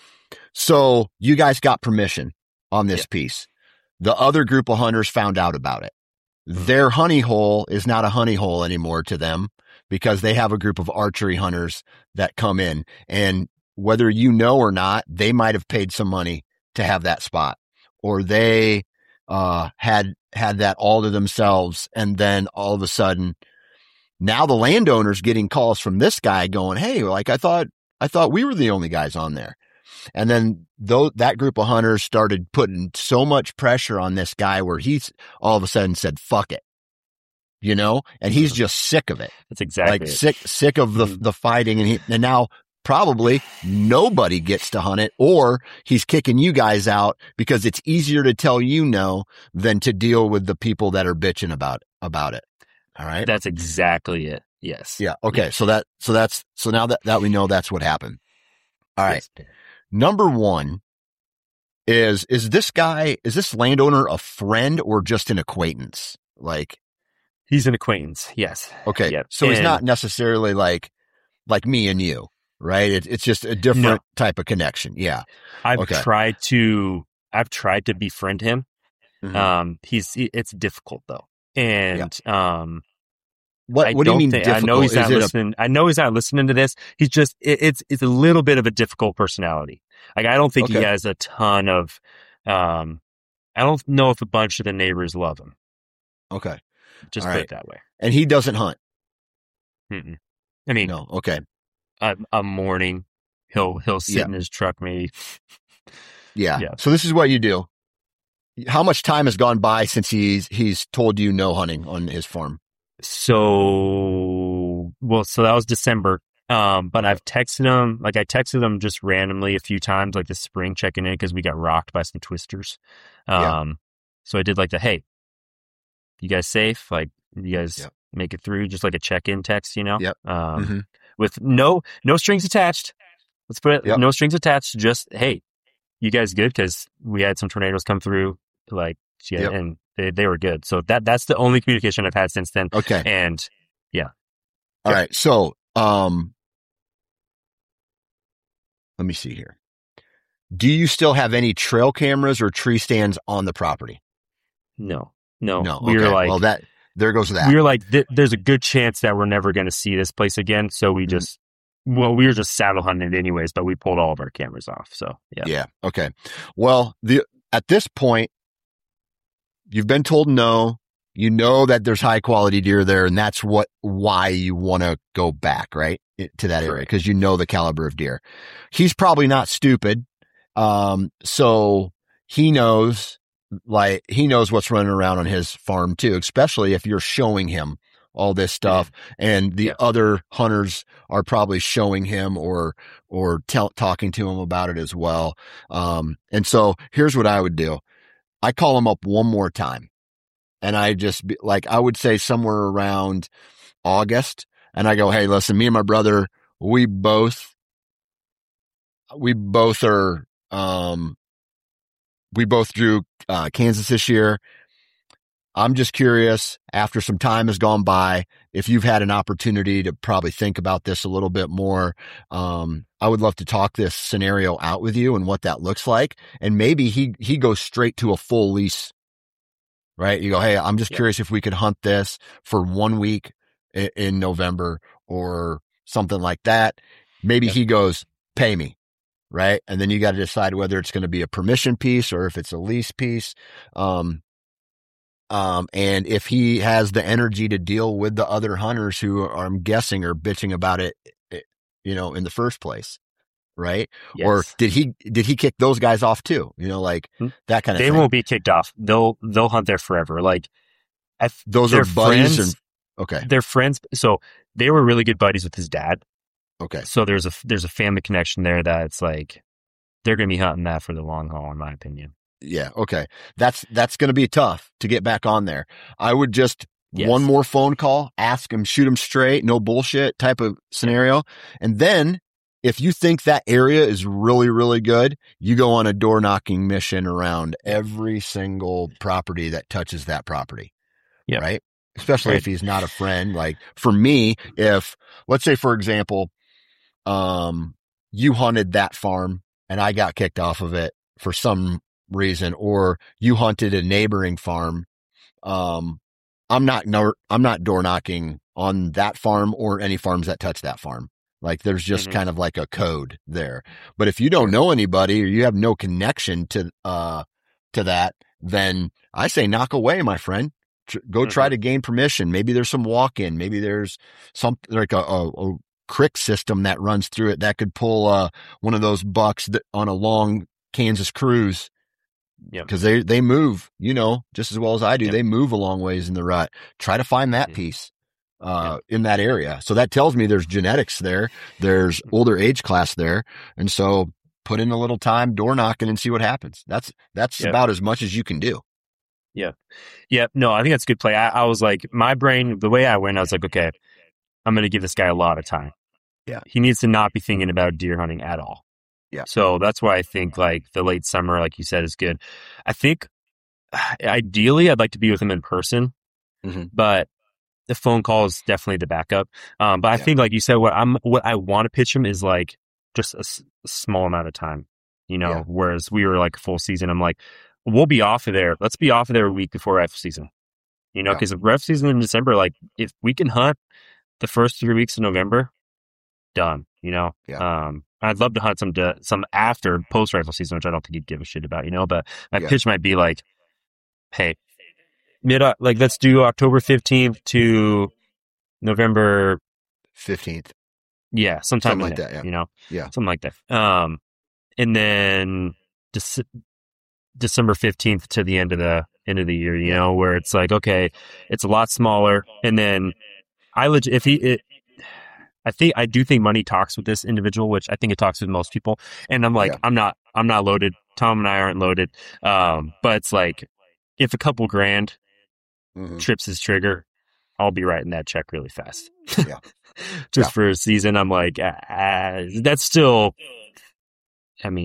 So you guys got permission on this Yeah. piece. The other group of hunters found out about it. Mhm. Their honey hole is not a honey hole anymore to them because they have a group of archery hunters that come in, and whether you know or not, they might have paid some money to have that spot, or they, uh, had, had that all to themselves. And then all of a sudden, now the landowner's getting calls from this guy going, hey, like, I thought, I thought we were the only guys on there. And then though that group of hunters started putting so much pressure on this guy where he's all of a sudden said, fuck it, you know, and he's just sick of it. That's exactly Like it. sick, sick of the, Mhm. the fighting. And he, and now probably nobody gets to hunt it, or he's kicking you guys out because it's easier to tell you no than to deal with the people that are bitching about, about it. All right. That's exactly it. Yes. Yeah. Okay. So that, so that's, so now that, that we know that's what happened. All right. Yes. Number one is, is this guy, is this landowner a friend or just an acquaintance? Like, He's an acquaintance. Yes. okay. Yep. So he's And- not necessarily like, like me and you, right? It, it's just a different No. type of connection. Yeah. I've Okay. tried to, I've tried to befriend him. Mhm. Um, he's, it's difficult though. And, um, What, I what do you don't mean think, difficult? I know he's Is not it a- listening. I know he's not listening to this. He's just, it, it's, it's a little bit of a difficult personality. Like, I don't think he Okay. has a ton of, um, I don't know if a bunch of the neighbors love him. okay. Just All put right. it that way. And he doesn't hunt. Mm-mm. I mean, No. Okay. a, a morning, he'll, he'll sit Yeah. in his truck maybe. Yeah. Yeah. So this is what you do. How much time has gone by since he's, he's told you no hunting on his farm? So, well, so that was December. Um, but I've texted him, like I texted him just randomly a few times, like this spring checking in because we got rocked by some twisters. Um, Yeah. so I did like the, hey, you guys safe? Like, you guys Yep. make it through? Just like a check-in text, you know? Yep. Um, Mhm. with no, no strings attached. Let's put it, Yep. no strings attached. Just, hey, you guys good? Because we had some tornadoes come through, like, yeah, Yep. and they, they were good. So that that's the only communication I've had since then. Okay. And yeah. All right. So, um, let me see here. Do you still have any trail cameras or tree stands on the property? No, no, No. we okay. were like, well, that there goes that. we were like, th- there's a good chance that we're never going to see this place again. So we Mhm. just, well, we were just saddle hunting anyways, but we pulled all of our cameras off. So yeah. Yeah. Okay. Well, the at this point, you've been told no. You know that there's high quality deer there, and that's what why you want to go back, right, to that area, because you know the caliber of deer. He's probably not stupid, um, so he knows, like he knows what's running around on his farm too, especially if you're showing him all this stuff, and the Yeah. other hunters are probably showing him or or tell, talking to him about it as well. Um, and so here's what I would do: I call him up one more time. And I just be, like, I would say somewhere around August. And I go, hey, listen, me and my brother, we both, we both are, um, we both drew, uh, Kansas this year. I'm just curious, after some time has gone by, if you've had an opportunity to probably think about this a little bit more. Um, I would love to talk this scenario out with you and what that looks like. And maybe he, he goes straight to a full lease. Right. You go, hey, I'm just Yeah. curious if we could hunt this for one week in, in November or something like that. Maybe Yeah. he goes, pay me. Right. And then you got to decide whether it's going to be a permission piece or if it's a lease piece. Um, um, and if he has the energy to deal with the other hunters who are, I'm guessing, are bitching about it, you know, in the first place. Right. Yes. Or did he, did he kick those guys off too? You know, like that kind of they thing. won't be kicked off. They'll, they'll hunt there forever. Like, I, Those they're are buddies. friends, And okay. They're friends. So they were really good buddies with his dad. Okay. So there's a, there's a family connection there that's like, they're going to be hunting that for the long haul, in my opinion. Yeah. Okay. That's, that's going to be tough to get back on there. I would just Yes. one more phone call, ask him, shoot him straight, no bullshit type of scenario. And then if you think that area is really, really good, you go on a door knocking mission around every single property that touches that property. Yeah. Right. Especially Right. if he's not a friend. Like for me, if let's say, for example, um, you hunted that farm and I got kicked off of it for some reason, or you hunted a neighboring farm. Um, I'm not, no, I'm not door knocking on that farm or any farms that touch that farm. Like there's just Mhm. kind of like a code there. But if you don't know anybody or you have no connection to, uh, to that, then I say knock away, my friend. Tr- go try Mhm. to gain permission. Maybe there's some walk in. Maybe there's something like a, a, a creek system that runs through it that could pull, uh, one of those bucks that, on a long Kansas cruise. Yep. Cause they, they move, you know, just as well as I do. Yep. They move a long ways in the rut. Try to find that Mhm. piece, uh, in that area. So that tells me there's genetics there. There's older age class there. And so put in a little time door knocking and see what happens. That's, that's Yep. about as much as you can do. Yeah. Yeah. No, I think that's a good play. I, I was like, my brain, the way I went, I was like, okay, I'm going to give this guy a lot of time. Yeah. He needs to not be thinking about deer hunting at all. Yeah. So that's why I think like the late summer, like you said, is good. I think ideally I'd like to be with him in person, Mhm. but the phone call is definitely the backup. Um, but I Yeah. think like you said, what I'm, what I want to pitch him is like just a, s- a small amount of time, you know, Yeah. whereas we were like full season. I'm like, we'll be off of there. Let's be off of there a week before rifle season, you know, Yeah. because rifle season in December, like if we can hunt the first three weeks of November, done, you know? Yeah. Um, I'd love to hunt some, to, some after post rifle season, which I don't think he'd give a shit about, you know, but my Yeah. pitch might be like, hey, mid, like let's do October fifteenth to November fifteenth. Yeah, sometime Something in like there, that, yeah. you know, Yeah. something like that. Um, and then Dec- December fifteenth to the end of the end of the year, you Yeah. know, where it's like, okay, it's a lot smaller. And then I legit, if he, it, I think, I do think money talks with this individual, which I think it talks with most people. And I'm like, Yeah. I'm not, I'm not loaded. Tom and I aren't loaded. Um, but it's like, if a couple grand Mhm. trips his trigger, I'll be writing that check really fast. Yeah. Just Yeah. for a season, I'm like, uh, uh, that's still, I mean,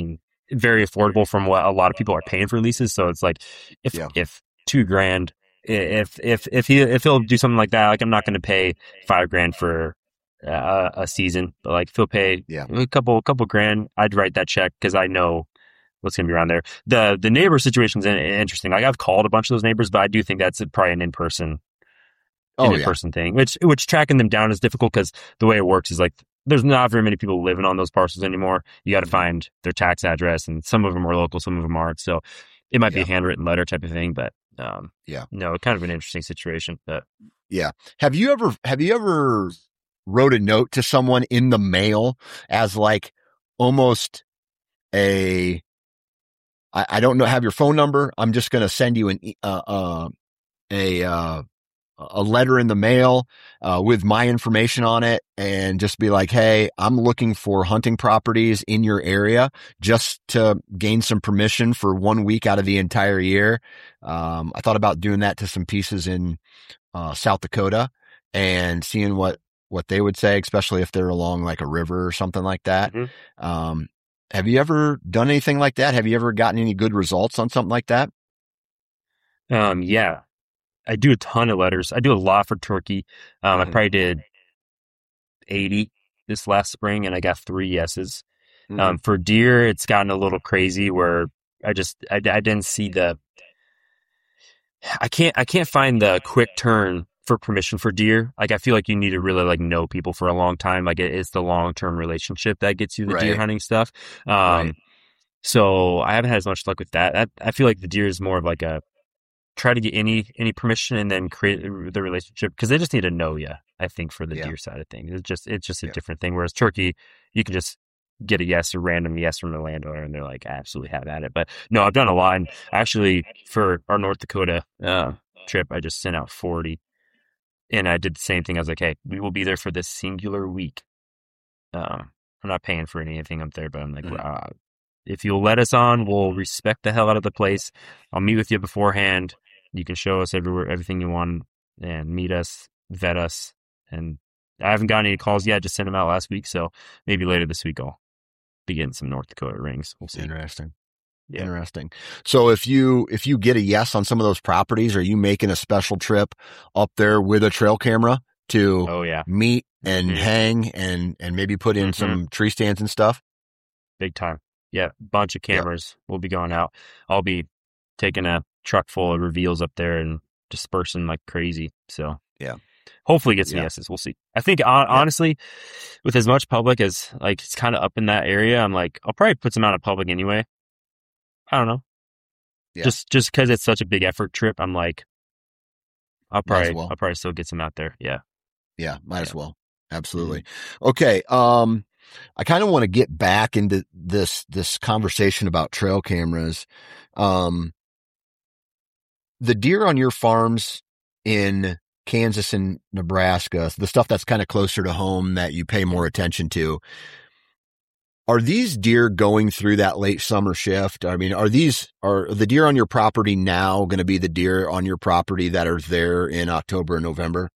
very affordable from what a lot of people are paying for leases. So it's like, if, Yeah. if two grand, if, if, if he, if he'll do something like that, like I'm not going to pay five grand for uh, a season, but like if he'll pay Yeah. a couple, couple grand, I'd write that check because I know what's going to be around there. The, the neighbor situation is interesting. Like I've called a bunch of those neighbors, but I do think that's probably an in-person, Oh, an yeah. in-person thing, which, which tracking them down is difficult because the way it works is like, there's not very many people living on those parcels anymore. You got to find their tax address, and some of them are local, some of them aren't. So it might be Yeah. a handwritten letter type of thing, but um, Yeah. no, kind of an interesting situation. But Yeah. Have you ever, have you ever wrote a note to someone in the mail as like almost a, I, I don't know, have your phone number. I'm just going to send you an, e- uh, uh, a, uh, a letter in the mail, uh, with my information on it and just be like, hey, I'm looking for hunting properties in your area just to gain some permission for one week out of the entire year. Um, I thought about doing that to some pieces in, uh, South Dakota and seeing what, what they would say, especially if they're along like a river or something like that. mm-hmm. Um, have you ever done anything like that? Have you ever gotten any good results on something like that? um, yeah, I do a ton of letters. I do a lot for turkey. Um, I Mhm. probably did eighty this last spring, and I got three yeses. Mhm. Um, for deer, it's gotten a little crazy where I just I, I didn't see the I can't I can't find the quick turn for permission for deer. Like I feel like you need to really like know people for a long time. Like it, it's the long term relationship that gets you the deer Right. hunting stuff. Um, Right. so I haven't had as much luck with that. I, I feel like the deer is more of like a try to get any any permission and then create the relationship because they just need to know you. I think for the Yeah. deer side of things, it's just it's just a Yeah. different thing. Whereas turkey, you can just get a yes or random yes from the landowner and they're like absolutely have at it. But no, I've done a lot. And actually, for our North Dakota uh, trip, I just sent out forty, and I did the same thing. I was like, hey, we will be there for this singular week. Um, I'm not paying for anything up there, but I'm like, Mhm. uh, if you'll let us on, we'll respect the hell out of the place. I'll meet with you beforehand. You can show us everywhere, everything you want, and meet us, vet us. And I haven't gotten any calls yet. Just sent them out last week, so maybe later this week I'll be getting some North Dakota rings. We'll see. Interesting. Yeah. Interesting. So if you, if you get a yes on some of those properties, are you making a special trip up there with a trail camera to Oh yeah, meet and Mhm. hang and, and maybe put in Mhm. some tree stands and stuff? big time. Yeah, bunch of cameras will be going out. I'll be taking a truck full of reveals up there and dispersing like crazy. So Yeah. hopefully get some Yeah. yeses. We'll see. I think hon- honestly, with as much public as like it's kind of up in that area, I'm like I'll probably put some out of public anyway. I don't know. Yeah. Just just because it's such a big effort trip, I'm like I'll Might as probably well. I'll probably still get some out there. Yeah. Yeah. Might as Yeah. well. Absolutely. Okay. Um, I kind of want to get back into this, this conversation about trail cameras. Um, the deer on your farms in Kansas and Nebraska, the stuff that's kind of closer to home that you pay more attention to, are these deer going through that late summer shift? I mean, are these, are the deer on your property now going to be the deer on your property that are there in October and November?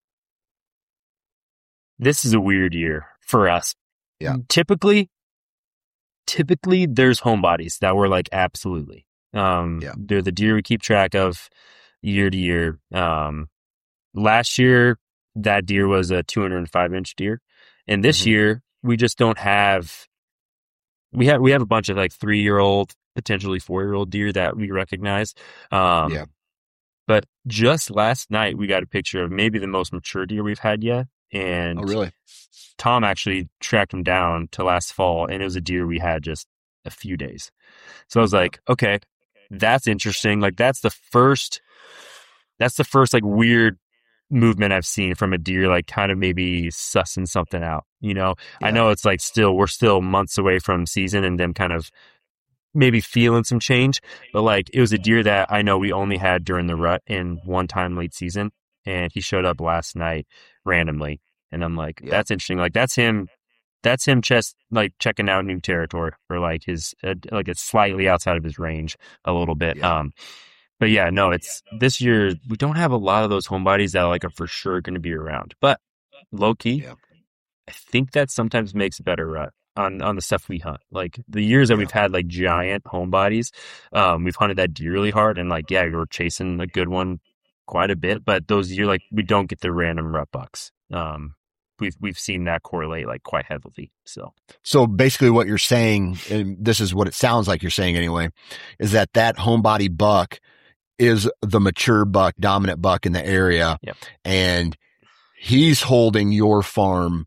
This is a weird year for us. Yeah. Typically, typically there's homebodies that were like absolutely. Um, Yeah. They're the deer we keep track of year to year. Um, last year that deer was a two hundred five inch deer, and this Mhm. year we just don't have. We have we have a bunch of like three year old, potentially four year old deer that we recognize. Um, Yeah. But just last night we got a picture of maybe the most mature deer we've had yet, and Oh, really? Tom actually tracked him down to last fall, and it was a deer we had just a few days. So I was like, okay, that's interesting. Like that's the first, that's the first like weird movement I've seen from a deer, like kind of maybe sussing something out. You know, I Yeah. know it's like still, we're still months away from season and them kind of maybe feeling some change, but like it was a deer that I know we only had during the rut and one time late season, and he showed up last night randomly, and I'm like, Yeah. that's interesting. Like that's him, that's him just like checking out new territory or like his uh, like it's slightly outside of his range a little bit. Yeah. Um, but yeah, no, it's this year we don't have a lot of those homebodies that like are for sure going to be around, but low key, Yeah. I think that sometimes makes a better rut. on, on the stuff we hunt. Like the years that Yeah. we've had like giant home bodies, um, we've hunted that deer really hard, and like, yeah, we were chasing a good one quite a bit, but those years, like, we don't get the random rut bucks. Um, we've, we've seen that correlate like quite heavily. So, So basically what you're saying, and this is what it sounds like you're saying anyway, is that that homebody buck is the mature buck, dominant buck in the area. Yep. And he's holding your farm,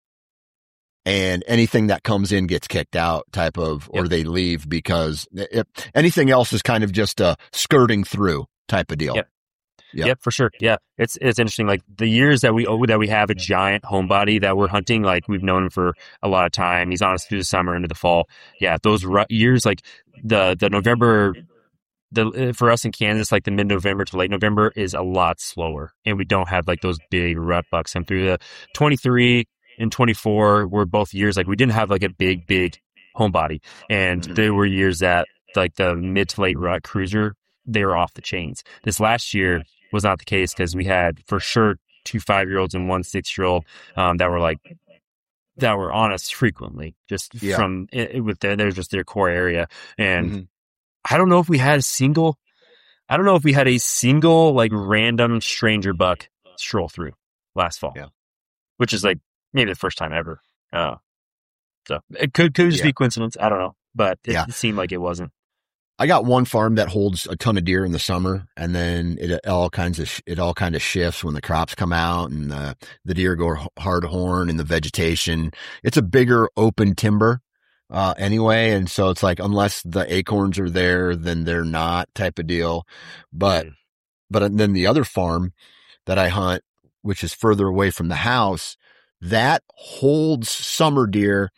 and anything that comes in gets kicked out type of, or Yep. they leave because it, anything else is kind of just a skirting through type of deal. Yep. Yep. Yep, for sure. Yeah, it's it's interesting. Like the years that we oh, that we have a giant homebody that we're hunting, like we've known him for a lot of time. He's on us through the summer into the fall. Yeah, those rut years, like the the November, the for us in Kansas, like the mid November to late November is a lot slower, and we don't have like those big rut bucks. And through the twenty-three and twenty-four were both years like we didn't have like a big big homebody, and Mhm. there were years that like the mid to late rut cruiser, they were off the chains. This last year was not the case because we had for sure two five year olds and one six year old um, that were like that were on us frequently, just Yeah. from it, with their they're just their core area. And Mhm. I don't know if we had a single, I don't know if we had a single like random stranger buck stroll through last fall, Yeah. which is like maybe the first time ever. Uh, so it could could just Yeah. be coincidence. I don't know, but it, Yeah. it seemed like it wasn't. I got one farm that holds a ton of deer in the summer, and then it all kinds of, it all kind of shifts when the crops come out and the, the deer go hard horn and the vegetation. It's a bigger open timber, uh, anyway. And so it's like, unless the acorns are there, then they're not type of deal. But, Mhm. but then the other farm that I hunt, which is further away from the house, that holds summer deer,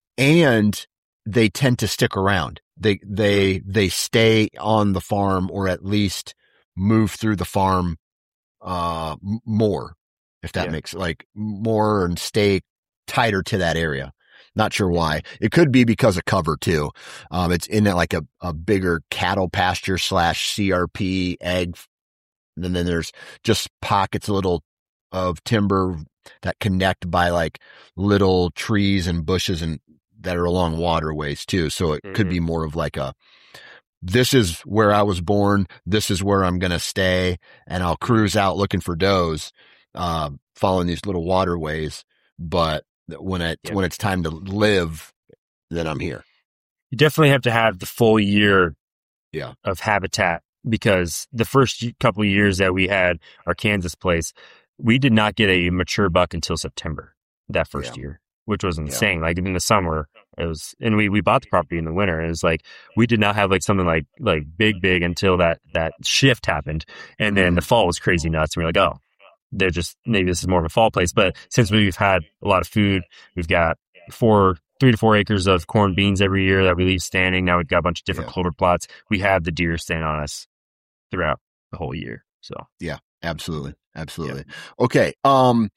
and they tend to stick around. They, they, they stay on the farm, or at least move through the farm, uh, m- more, if that Yeah. makes like more, and stay tighter to that area. Not sure why. It could be because of cover too. Um, it's in like a, a bigger cattle pasture slash C R P ag. And then there's just pockets, a little of timber that connect by like little trees and bushes and that are along waterways too. So it could Mhm. be more of like a, this is where I was born. This is where I'm going to stay, and I'll cruise out looking for does, uh, following these little waterways. But when it, Yep. when it's time to live, then I'm here. You definitely have to have the full year Yeah. of habitat, because the first y- couple of years that we had our Kansas place, we did not get a mature buck until September that first Yeah. year, which was insane. Like in the summer, it was, and we, we bought the property in the winter, and it was like, we did not have like something like, like big, big until that, that shift happened. And then the fall was crazy nuts. And we are like, oh, they're just, maybe this is more of a fall place. But since we've had a lot of food, we've got four, three to four acres of corn beans every year that we leave standing. Now we've got a bunch of different Yeah. clover plots. We have the deer stand on us throughout the whole year. So Absolutely. Absolutely. Okay. Um,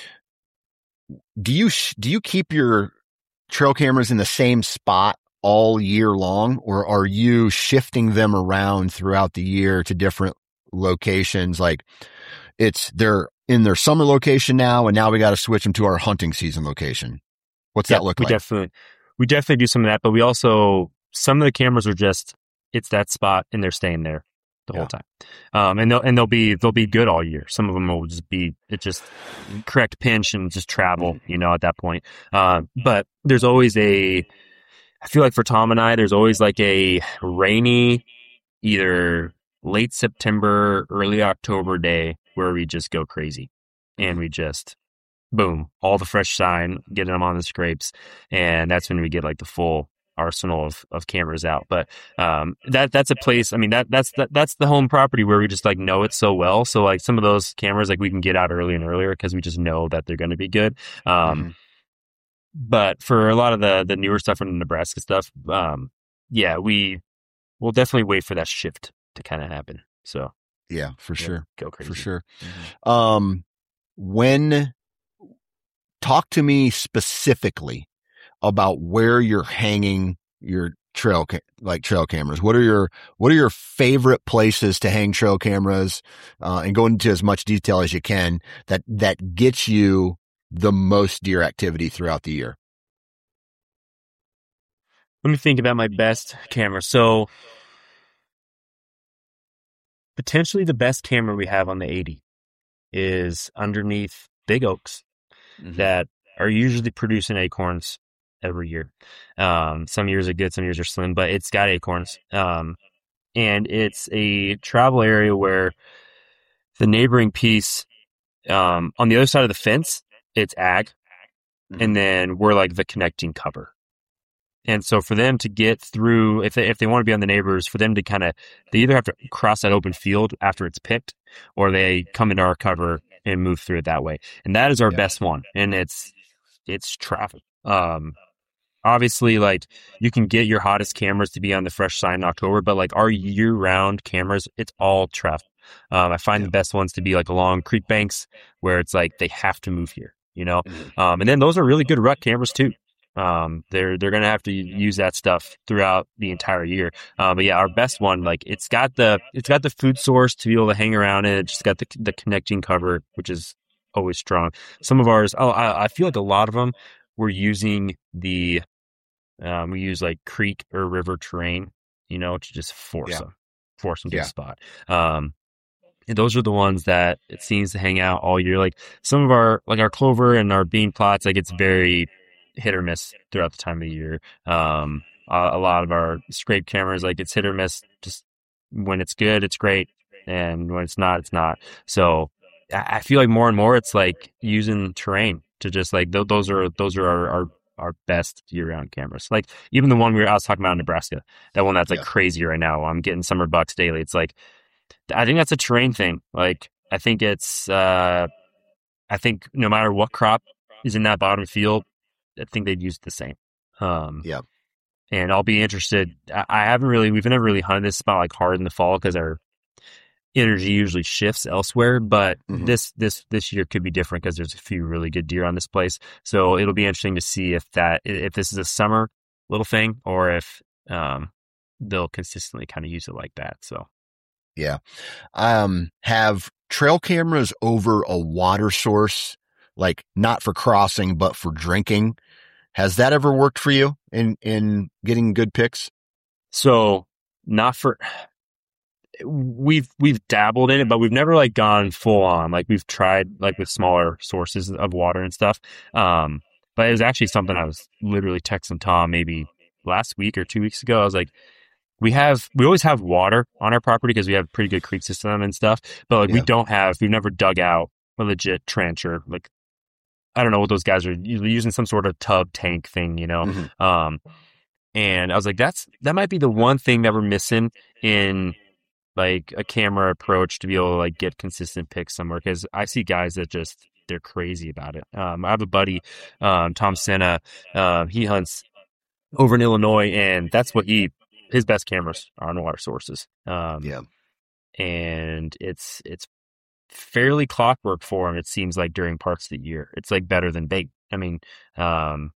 do you, sh- do you keep your trail cameras in the same spot all year long, or are you shifting them around throughout the year to different locations? Like it's, they're in their summer location now, and now we got to switch them to our hunting season location. What's yeah, that look we like? definitely, we definitely do some of that, but we also, some of the cameras are just, it's that spot and they're staying there the Yeah. whole time. Um, and they'll, and they'll be, they'll be good all year. Some of them will just be, it just correct pinch and just travel, you know, at that point. Uh, but there's always a, I feel like for Tom and I, there's always like a rainy, either late September, early October day where we just go crazy, and we just, boom, all the fresh sign, getting them on the scrapes. And that's when we get like the full arsenal of, of cameras out. But, um, that, that's a place, I mean, that, that's, that, that's the home property where we just like know it so well. So like some of those cameras, like we can get out early and earlier because we just know that they're going to be good. Um, Mhm. But for a lot of the, the newer stuff from the Nebraska stuff, um, yeah, we will definitely wait for that shift to kind of happen. So Yeah, for yeah, sure. go crazy. For sure. Mhm. Um, when, talk to me specifically about where you're hanging your trail, ca- like trail cameras. What are your, what are your favorite places to hang trail cameras? Uh, and go into as much detail as you can that, that gets you the most deer activity throughout the year. Let me think about my best camera. So potentially the best camera we have on the eighty is underneath big oaks Mm-hmm. that are usually producing acorns every year. Um, some years are good, some years are slim, but it's got acorns. Um, and it's a travel area where the neighboring piece, um, on the other side of the fence, it's ag. Mm-hmm. And then we're like the connecting cover. And so for them to get through, if they, if they want to be on the neighbors, for them to kind of, they either have to cross that open field after it's picked, or they come into our cover and move through it that way. And that is our Yeah. best one. And it's, it's traffic. Um, obviously, like, you can get your hottest cameras to be on the fresh side in October, but like our year round cameras, it's all traffic. Um, I find Yeah. the best ones to be like along creek banks where it's like they have to move here, you know? Mm-hmm. Um, and then those are really good rut cameras too. Um, they're, they're going to have to use that stuff throughout the entire year. Um, but yeah, our best one, like it's got the, it's got the food source to be able to hang around in. It's just got the, the connecting cover, which is always strong. Some of ours, oh, I, I feel like a lot of them we're using the, um, we use like creek or river terrain, you know, to just force Yeah. them, force them to Yeah. the spot. Um, and those are the ones that it seems to hang out all year. Like some of our, like our clover and our bean plots, like it's very hit or miss throughout the time of the year. Um, a, a lot of our scrape cameras, like it's hit or miss. Just when it's good, it's great, and when it's not, it's not. So I, I feel like more and more, it's like using terrain to just like th- those are those are our, our our best year-round cameras. Like even the one we were I was talking about in Nebraska, that one that's like Yeah. crazy right now. I'm getting summer bucks daily. It's like, I think that's a terrain thing. Like, I think it's, uh, I think no matter what crop is in that bottom field, I think they'd use the same. Um, Yeah. and I'll be interested. I, I haven't really, we've never really hunted this spot like hard in the fall because our energy usually shifts elsewhere. But Mhm. this, this, this year could be different because there's a few really good deer on this place. So it'll be interesting to see if that, if this is a summer little thing or if, um, they'll consistently kind of use it like that. So. Yeah. Um, have trail cameras over a water source, like not for crossing, but for drinking. Has that ever worked for you in, in getting good pics? So not for, we've, we've dabbled in it, but we've never like gone full on. Like we've tried like with smaller sources of water and stuff. Um, but it was actually something I was literally texting Tom maybe last week or two weeks ago. I was like, we have, we always have water on our property because we have a pretty good creek system and stuff, but like we Yeah. don't have, we've never dug out a legit trench or like, I don't know what those guys are using, some sort of tub tank thing, you know? Mhm. Um, and I was like, that's, that might be the one thing that we're missing in like a camera approach to be able to like get consistent pics somewhere. Cause I see guys that just, they're crazy about it. Um, I have a buddy, um, Tom Senna, um, he hunts over in Illinois and that's what he, his best cameras are on water sources. Um, Yeah. and it's, it's fairly clockwork for him. It seems like during parts of the year, it's like better than bait. I mean, um,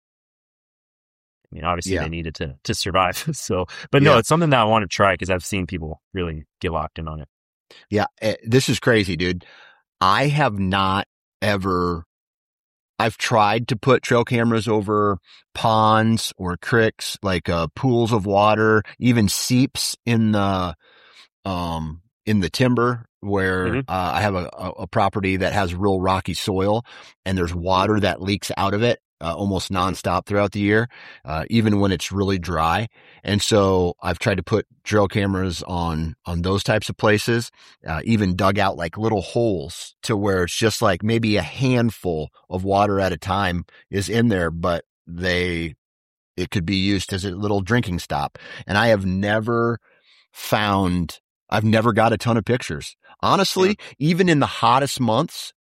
I mean, obviously Yeah. they need it to, to survive. So, but no, Yeah. it's something that I want to try because I've seen people really get locked in on it. Yeah. eh, This is crazy, dude. I have not ever, I've tried to put trail cameras over ponds or creeks, like, uh, pools of water, even seeps in the, um, in the timber where, Mhm. uh, I have a, a, a property that has real rocky soil and there's water that leaks out of it, uh, almost nonstop throughout the year, uh, even when it's really dry. And so I've tried to put trail cameras on, on those types of places, uh, even dug out like little holes to where it's just like maybe a handful of water at a time is in there, but they, it could be used as a little drinking stop. And I have never found, I've never got a ton of pictures. Honestly, even in the hottest months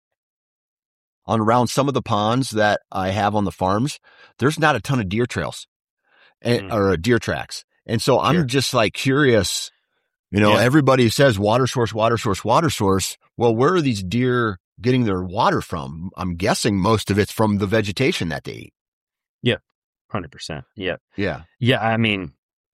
on around some of the ponds that I have on the farms, there's not a ton of deer trails and, Mhm. or deer tracks. And so I'm Sure. just like curious, you know, Yeah. everybody says water source, water source, water source. Well, where are these deer getting their water from? I'm guessing most of it's from the vegetation that they eat. Yeah. one hundred percent. Yeah. Yeah. Yeah. I mean,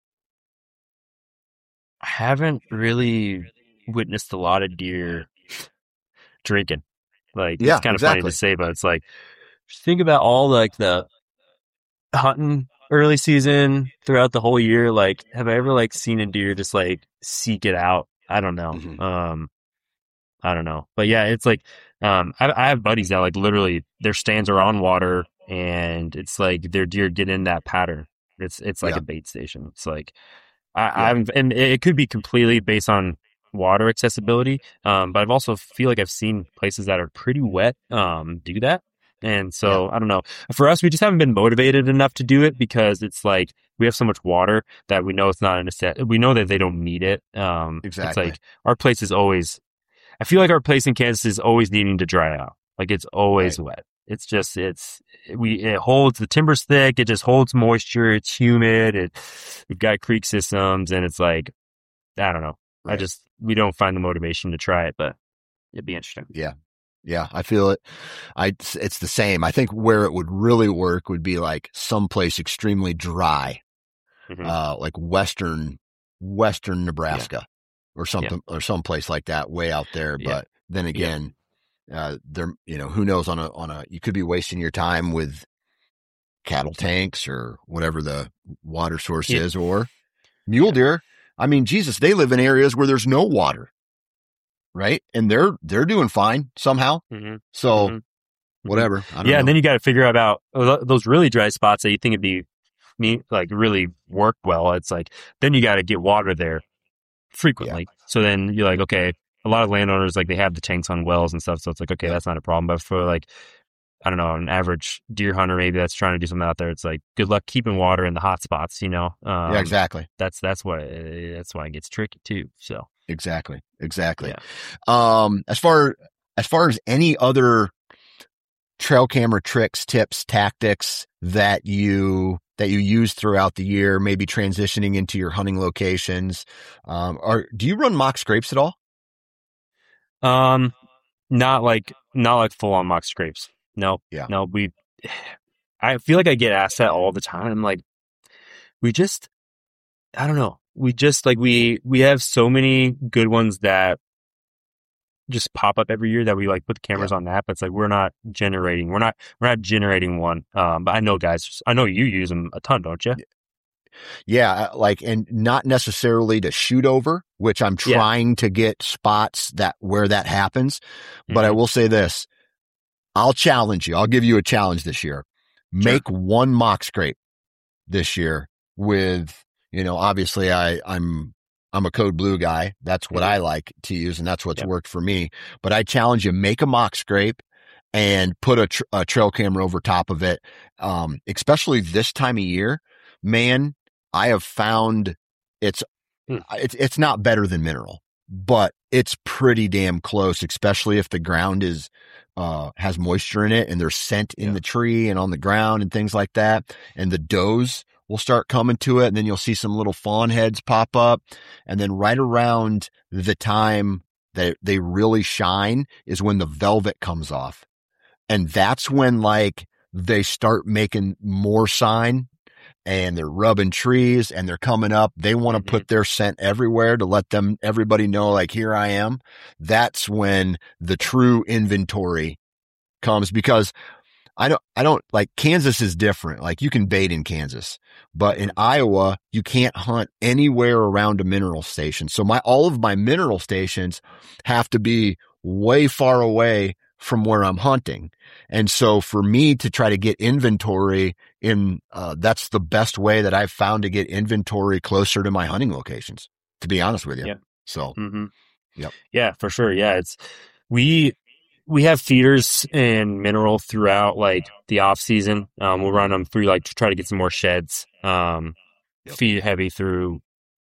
I haven't really witnessed a lot of deer drinking. Like, Yeah, it's kind of funny exactly. to say, but it's like, just think about all like the hunting early season throughout the whole year, like, have I ever like seen a deer just like seek it out? I don't know. Mm-hmm. Um, I don't know, but yeah, it's like, um, I, I have buddies that like literally their stands are on water and it's like their deer get in that pattern. It's, it's like Yeah. a bait station. It's like, I, Yeah. I'm, and it could be completely based on water accessibility. Um, but I've also feel like I've seen places that are pretty wet, um, do that. And so I don't know. For us, we just haven't been motivated enough to do it because it's like we have so much water that we know it's not a necessity. We know that they don't need it. Um, Exactly. It's like our place is always. I feel like our place in Kansas is always needing to dry out. Like it's always Right. wet. It's just it's we it holds the timber's thick. It just holds moisture. It's humid. It we've got creek systems, and it's like I don't know. Right. I just we don't find the motivation to try it, but it'd be interesting. Yeah. Yeah, I feel it. I, it's the same. I think where it would really work would be like someplace extremely dry, Mm-hmm. uh, like Western, Western Nebraska yeah. or something, yeah. or someplace like that way out there. Yeah. But then again, yeah. uh, there, you know, who knows on a, on a, you could be wasting your time with cattle tanks or whatever the water source yeah. is, or mule deer. I mean, Jesus, they live in areas where there's no water. Right. And they're, they're doing fine somehow. Mm-hmm. So mm-hmm. whatever. I don't yeah. know. And then you got to figure out about those really dry spots that you think it'd be me like really work well. It's like, then you got to get water there frequently. Yeah. So then you're like, okay, a lot of landowners, like they have the tanks on wells and stuff. So it's like, okay, yeah. that's not a problem. But for like, I don't know, an average deer hunter, maybe that's trying to do something out there. It's like, good luck keeping water in the hot spots, you know? Um, yeah, exactly. That's, that's why, that's why it gets tricky too. So. Exactly. Exactly. Yeah. Um, as far, as far as any other trail camera tricks, tips, tactics that you, that you use throughout the year, maybe transitioning into your hunting locations, um, or do you run mock scrapes at all? Um, not like, not like full on mock scrapes. No, yeah. no, we, I feel like I get asked that all the time. Like, we just, I don't know. We just like, we, we have so many good ones that just pop up every year that we like put the cameras yeah. on that, but it's like, we're not generating, we're not, we're not generating one. Um, but I know guys, I know you use them a ton, don't you? Yeah. Like, and not necessarily to shoot over, which I'm trying yeah. to get spots that where that happens. But mm-hmm. I will say this, I'll challenge you. I'll give you a challenge this year. Make sure. one mock scrape this year with, you know, obviously I, I'm, I'm a code blue guy. That's what mm-hmm. I like to use. And that's what's yep. worked for me. But I challenge you, make a mock scrape and put a, tr- a trail camera over top of it. Um, especially this time of year, man, I have found it's, mm. it's, it's not better than mineral, but it's pretty damn close, especially if the ground is, uh, has moisture in it and there's scent in yeah. the tree and on the ground and things like that. And the does will start coming to it. And then you'll see some little fawn heads pop up. And then right around the time that they really shine is when the velvet comes off. And that's when like they start making more sign and they're rubbing trees and they're coming up. They want to mm-hmm. put their scent everywhere to let them, everybody know, like, here I am. That's when the true inventory comes, because I don't, I don't like Kansas is different. Like you can bait in Kansas, but in Iowa, you can't hunt anywhere around a mineral station. So my, all of my mineral stations have to be way far away from where I'm hunting. And so for me to try to get inventory in, uh, that's the best way that I've found to get inventory closer to my hunting locations, to be honest with you. Yeah. So, mm-hmm. yep. Yeah, for sure. Yeah. It's, we, we have feeders and mineral throughout like the off season. Um, we'll run them through like to try to get some more sheds, um, yep. feed heavy through,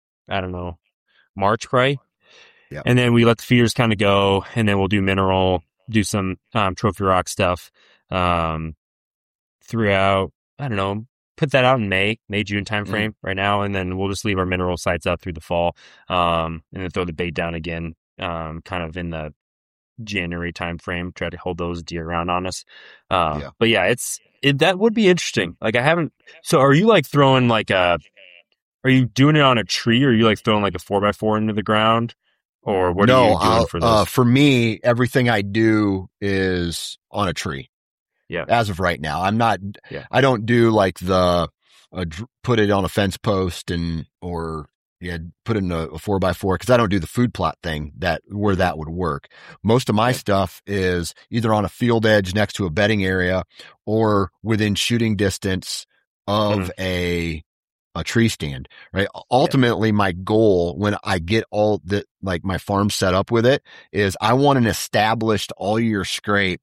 I don't know, March, right? Yep. And then we let the feeders kind of go, and then we'll do mineral, do some, um, trophy rock stuff, um, throughout, I don't know, put that out in May, May, June timeframe mm. right now. And then we'll just leave our mineral sites up through the fall, um, and then throw the bait down again, um, kind of in the January timeframe, try to hold those deer around on us. Uh, yeah. But yeah, it's, it, that would be interesting. Like I haven't, so are you like throwing like a, are you doing it on a tree, or are you like throwing like a four by four into the ground, or what no, are you doing I'll, for those? Uh, for me, everything I do is on a tree. Yeah. As of right now, I'm not, yeah. I don't do like the, a put it on a fence post and or yeah, put it in a, a four by four because I don't do the food plot thing that where that would work. Most of my yep. stuff is either on a field edge next to a bedding area or within shooting distance of mm. a a tree stand, right? Ultimately, yep. my goal when I get all the, like my farm set up with it is I want an established all year scrape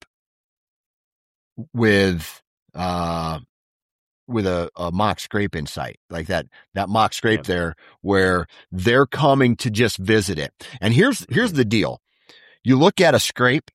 with, uh, with a, a mock scrape in sight, like that, that mock scrape yep. there where they're coming to just visit it. And here's, here's the deal. You look at a scrape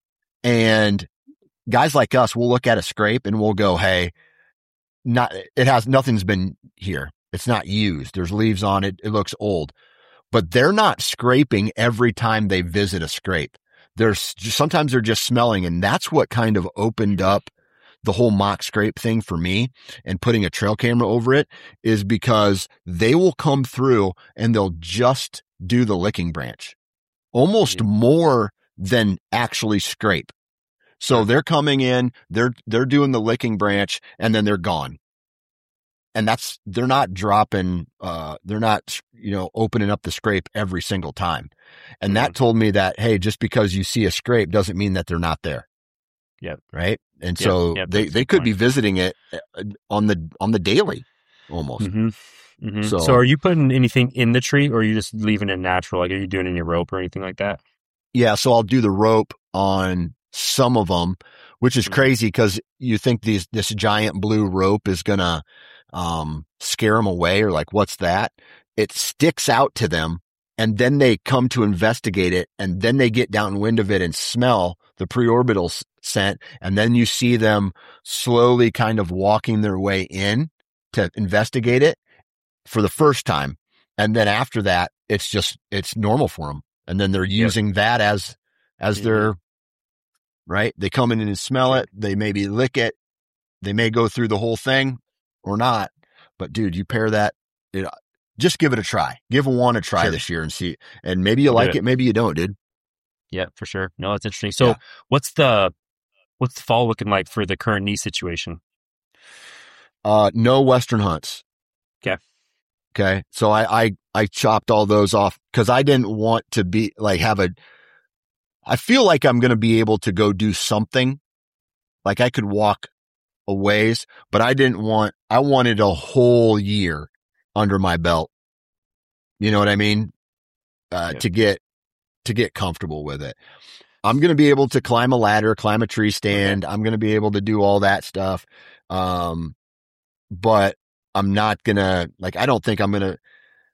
and guys like us will look at a scrape and we'll go, hey, not, it has, nothing's been here. It's not used. There's leaves on it. It looks old, but they're not scraping every time they visit a scrape. There's sometimes they're just smelling. And that's what kind of opened up the whole mock scrape thing for me and putting a trail camera over it is because they will come through and they'll just do the licking branch almost mm-hmm. more than actually scrape. So they're coming in, they're, they're doing the licking branch and then they're gone. And that's, they're not dropping, uh, they're not, you know, opening up the scrape every single time. And mm-hmm. that told me that, hey, just because you see a scrape doesn't mean that they're not there. Yep. Right. And so yep, yep, they, they could point. be visiting it on the, on the daily almost. Mm-hmm. Mm-hmm. So, so are you putting anything in the tree or are you just leaving it natural? Like, are you doing any rope or anything like that? Yeah. So I'll do the rope on some of them, which is mm-hmm. crazy because you think these, this giant blue rope is going to, um, scare them away or like, what's that? It sticks out to them and then they come to investigate it and then they get downwind of it and smell the preorbital scent. And then you see them slowly kind of walking their way in to investigate it for the first time. And then after that, it's just, it's normal for them. And then they're using yep. that as, as mm-hmm. their, right. They come in and smell it. They maybe lick it. They may go through the whole thing or not, but dude, you pair that, it, just give it a try. Give one a try sure. this year and see, and maybe you I'll like it. it, maybe you don't, dude. Yeah, for sure. No, that's interesting. So yeah. what's the, what's the fall looking like for the current knee situation? Uh, no Western hunts. Okay. Okay. So I, I, I chopped all those off because I didn't want to be like, have a, I feel like I'm going to be able to go do something. Like I could walk a ways, but I didn't want, I wanted a whole year under my belt. You know what I mean? Uh, yeah. to get, to get comfortable with it. I'm going to be able to climb a ladder, climb a tree stand. Okay. I'm going to be able to do all that stuff. Um, but I'm not going to, like, I don't think I'm going to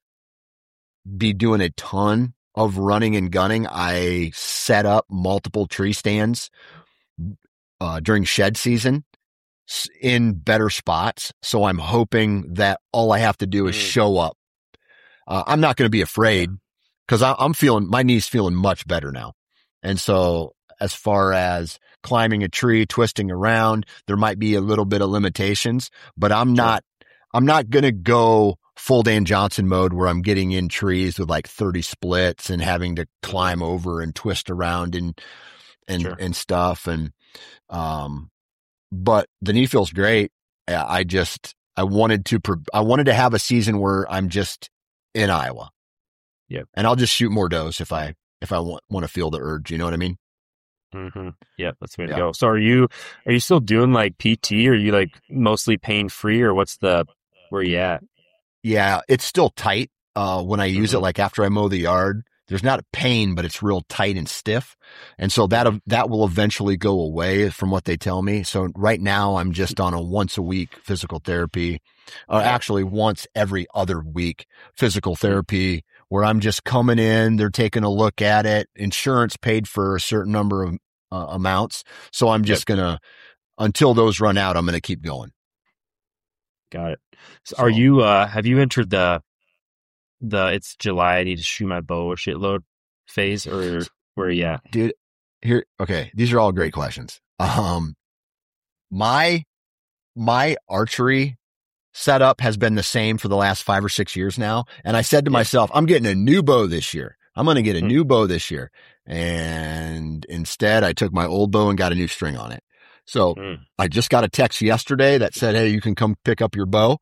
be doing a ton of running and gunning. I set up multiple tree stands, uh, during shed season in better spots. So I'm hoping that all I have to do is show up. Uh, I'm not going to be afraid because I'm feeling, my knee's feeling much better now. And so as far as climbing a tree, twisting around, there might be a little bit of limitations, but I'm not, I'm not going to go full Dan Johnson mode where I'm getting in trees with like thirty splits and having to climb over and twist around and, and, sure. and stuff. And, um, but the knee feels great. I just, I wanted to, I wanted to have a season where I'm just in Iowa. Yep. And I'll just shoot more does if I, if I want, want to feel the urge, you know what I mean? Mm-hmm. Yeah, that's the way to yeah. go. So are you, are you still doing like P T or are you like mostly pain free or what's the, where you at? Yeah, it's still tight. Uh, when I use mm-hmm. it, like after I mow the yard, there's not a pain, but it's real tight and stiff. And so that, that will eventually go away from what they tell me. So right now I'm just on a once a week physical therapy, or uh, actually once every other week physical therapy where I'm just coming in, they're taking a look at it. Insurance paid for a certain number of uh, amounts. So I'm just yep. going to, until those run out, I'm going to keep going. Got it. So are you, uh, have you entered the, the, it's July, I need to shoot my bow or shitload phase or where are you at? Dude, here, okay. These are all great questions. Um, my, my archery setup has been the same for the last five or six years now. And I said to yeah. myself, I'm getting a new bow this year. I'm going to get a mm-hmm. new bow this year. And instead I took my old bow and got a new string on it. So Mm. I just got a text yesterday that said, hey, you can come pick up your bow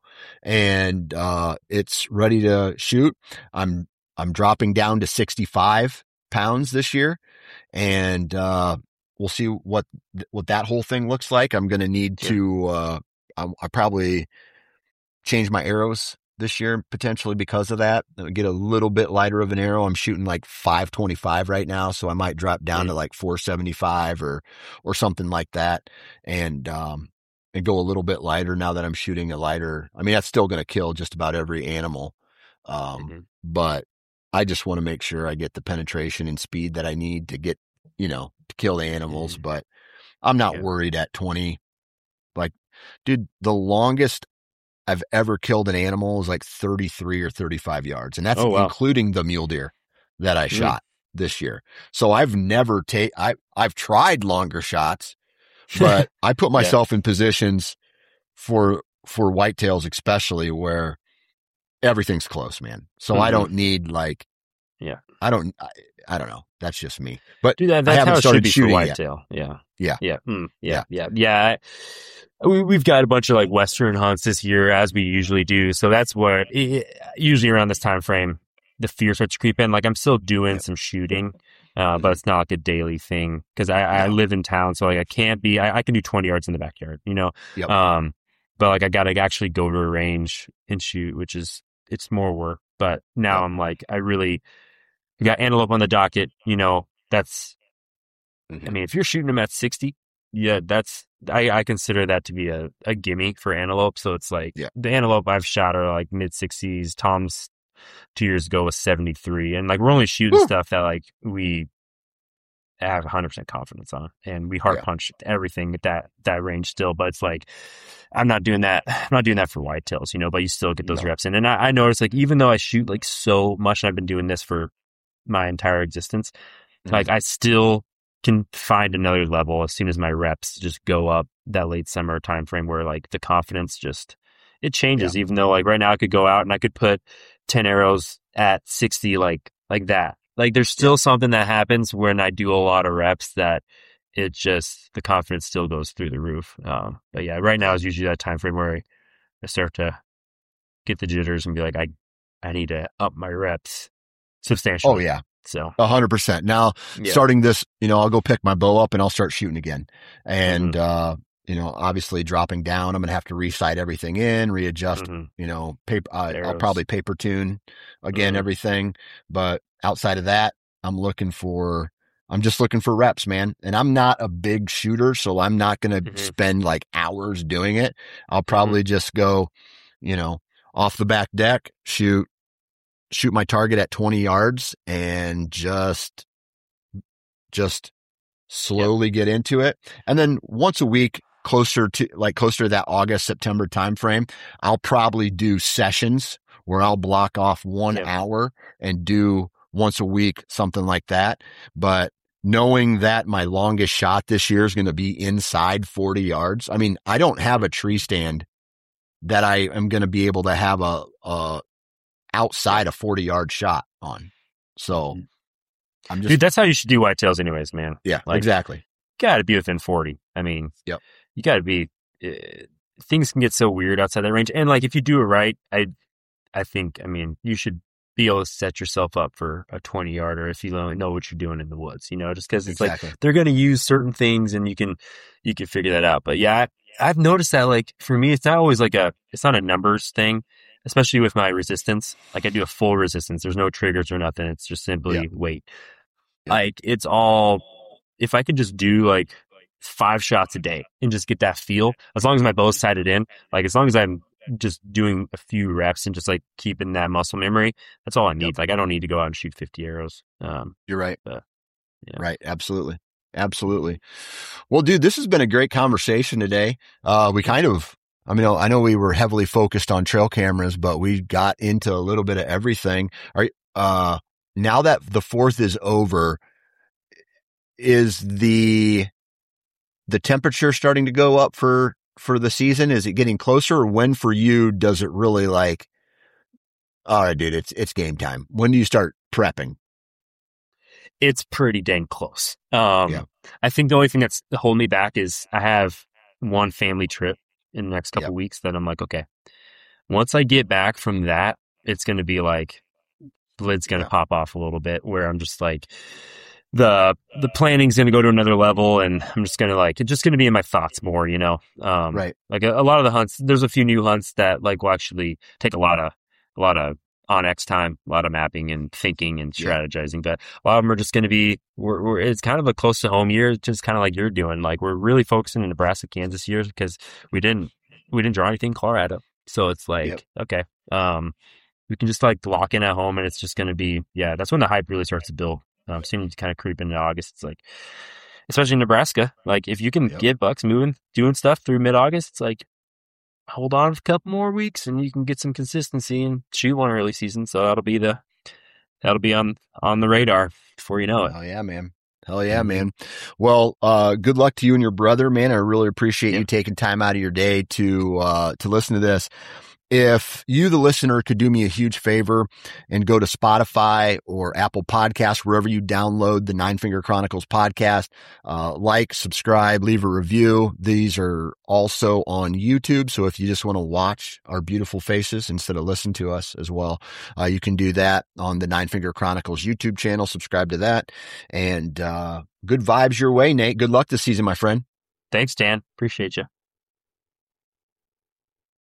and, uh, it's ready to shoot. I'm, I'm dropping down to sixty-five pounds this year, and, uh, we'll see what, what that whole thing looks like. I'm going to need Yeah. to, uh, I, I probably change my arrows this year, potentially because of that. I'll get a little bit lighter of an arrow. I'm shooting like five twenty-five right now, so I might drop down Mm. to like four seventy-five or or something like that, and um and go a little bit lighter now that I'm shooting a lighter. I mean, that's still going to kill just about every animal, um Mm-hmm. but I just want to make sure I get the penetration and speed that I need to get, you know, to kill the animals. Mm. But I'm not Yeah. worried at twenty. Like, dude, the longest I've ever killed an animal is like thirty-three or thirty-five yards. And that's Oh, wow. including the mule deer that I Mm. shot this year. So I've never take, I, I've tried longer shots, but I put myself in positions for, for whitetails, especially where everything's close, man. So Mhm. I don't need like, Yeah. I don't, I, I don't know. That's just me, but Dude, that, I that's haven't how it should started be for shooting yet. whitetail. Yeah. Yeah. Yeah. Mm, yeah. Yeah. Yeah. I, we, we've got a bunch of like Western hunts this year, as we usually do. So that's what it, usually around this time frame, the fear starts to creep in. Like I'm still doing Yep. some shooting, uh, but it's not like a daily thing because I, I No. live in town. So like I can't be, I, I can do twenty yards in the backyard, you know? Yep. Um, but like I got to actually go to a range and shoot, which is, it's more work. But now Yep. I'm like, I really I got antelope on the docket, you know, that's, Mhm. I mean, if you're shooting them at sixty, yeah, that's, I, I consider that to be a, a gimme for antelope. So it's like Yeah. the antelope I've shot are like mid sixties. Tom's two years ago was seventy-three. And like, we're only shooting Woo. stuff that like we have one hundred percent confidence on. And we heart Yeah. punch everything at that, that range still. But it's like, I'm not doing that. I'm not doing that for whitetails, you know, but you still get those No. reps in. And I, I noticed like, even though I shoot like so much and I've been doing this for my entire existence, Mhm. like I still can find another level as soon as my reps just go up that late summer time frame where like the confidence just it changes. Even though like right now I could go out and I could put ten arrows at sixty like like that. Like there's still something that happens when I do a lot of reps that it just the confidence still goes through the roof. Um, but yeah, right now is usually that time frame where I start to get the jitters and be like I I need to up my reps substantially. Oh yeah. So A hundred percent. Now yeah. starting this, you know, I'll go pick my bow up and I'll start shooting again. And, Mhm. uh, you know, obviously dropping down, I'm going to have to resight everything in, readjust, Mhm. you know, paper, uh, I'll Arrows. probably paper tune again, Mhm. everything. But outside of that, I'm looking for, I'm just looking for reps, man. And I'm not a big shooter, so I'm not going to Mhm. spend like hours doing it. I'll probably just go, you know, off the back deck, shoot, shoot my target at twenty yards and just, just slowly get into it. And then once a week, closer to like closer to that August, September timeframe, I'll probably do sessions where I'll block off one Yep. hour and do once a week, something like that. But knowing that my longest shot this year is going to be inside forty yards. I mean, I don't have a tree stand that I am going to be able to have a, a outside a forty yard shot on. So I'm just, Dude, that's how you should do whitetails anyways, man. yeah, like, exactly. Gotta be within forty. I mean, Yep. you gotta be, uh, things can get so weird outside that range. And like, if you do it right, I, I think, I mean, you should be able to set yourself up for a twenty yarder if you don't know what you're doing in the woods, you know, just cause it's Exactly. like, they're going to use certain things and you can, you can figure that out. But yeah, I, I've noticed that like, for me, it's not always like a, it's not a numbers thing, especially with my resistance. Like I do a full resistance. There's no triggers or nothing. It's just simply Yep. weight. Yep. Like it's all, if I could just do like five shots a day and just get that feel, as long as my bow's sighted in, like as long as I'm just doing a few reps and just like keeping that muscle memory, that's all I need. Yep. Like I don't need to go out and shoot fifty arrows. Um, You're right. but, yeah. Right. Absolutely. Absolutely. Well, dude, this has been a great conversation today. Uh, we kind of, I mean, I know we were heavily focused on trail cameras, but we got into a little bit of everything. Are, uh, now that the fourth is over, is the, the temperature starting to go up for, for the season? Is it getting closer, or when for you does it really like, all right, dude, it's, it's game time? When do you start prepping? it's pretty dang close. Um, Yeah. I think the only thing that's holding me back is I have one family trip in the next couple Yep. weeks that I'm like, okay, once I get back from that, it's going to be like, the lid's going to Yeah. pop off a little bit where I'm just like, the the planning's going to go to another level, and I'm just going to like, it's just going to be in my thoughts more, you know? Um, Right. Like a, a lot of the hunts, there's a few new hunts that like will actually take a lot of, a lot of on-X time, a lot of mapping and thinking and Yeah. strategizing, but a lot of them are just going to be, we're, we're, it's kind of a close to home year, just kind of like you're doing. Like we're really focusing in Nebraska, Kansas years because we didn't, we didn't draw anything in Colorado. So it's like, Yep. okay, um, we can just like lock in at home, and it's just going to be, yeah, that's when the hype really starts to build. Um, soon as you kind of creep into August, it's like, especially in Nebraska, like if you can Yep. get bucks moving, doing stuff through mid-August, it's like, hold on a couple more weeks and you can get some consistency and shoot one early season. So that'll be the, that'll be on, on the radar before you know it. Oh yeah, man. Hell yeah, Mhm. man. Well, uh, good luck to you and your brother, man. I really appreciate Yeah. you taking time out of your day to, uh, to listen to this. If you, the listener, could do me a huge favor and go to Spotify or Apple Podcasts, wherever you download the Nine Finger Chronicles podcast, uh, like, subscribe, leave a review. These are also on YouTube. So if you just want to watch our beautiful faces instead of listen to us as well, uh, you can do that on the Nine Finger Chronicles YouTube channel. Subscribe to that. And, uh, good vibes your way, Nate. Good luck this season, my friend. Thanks, Dan. Appreciate you.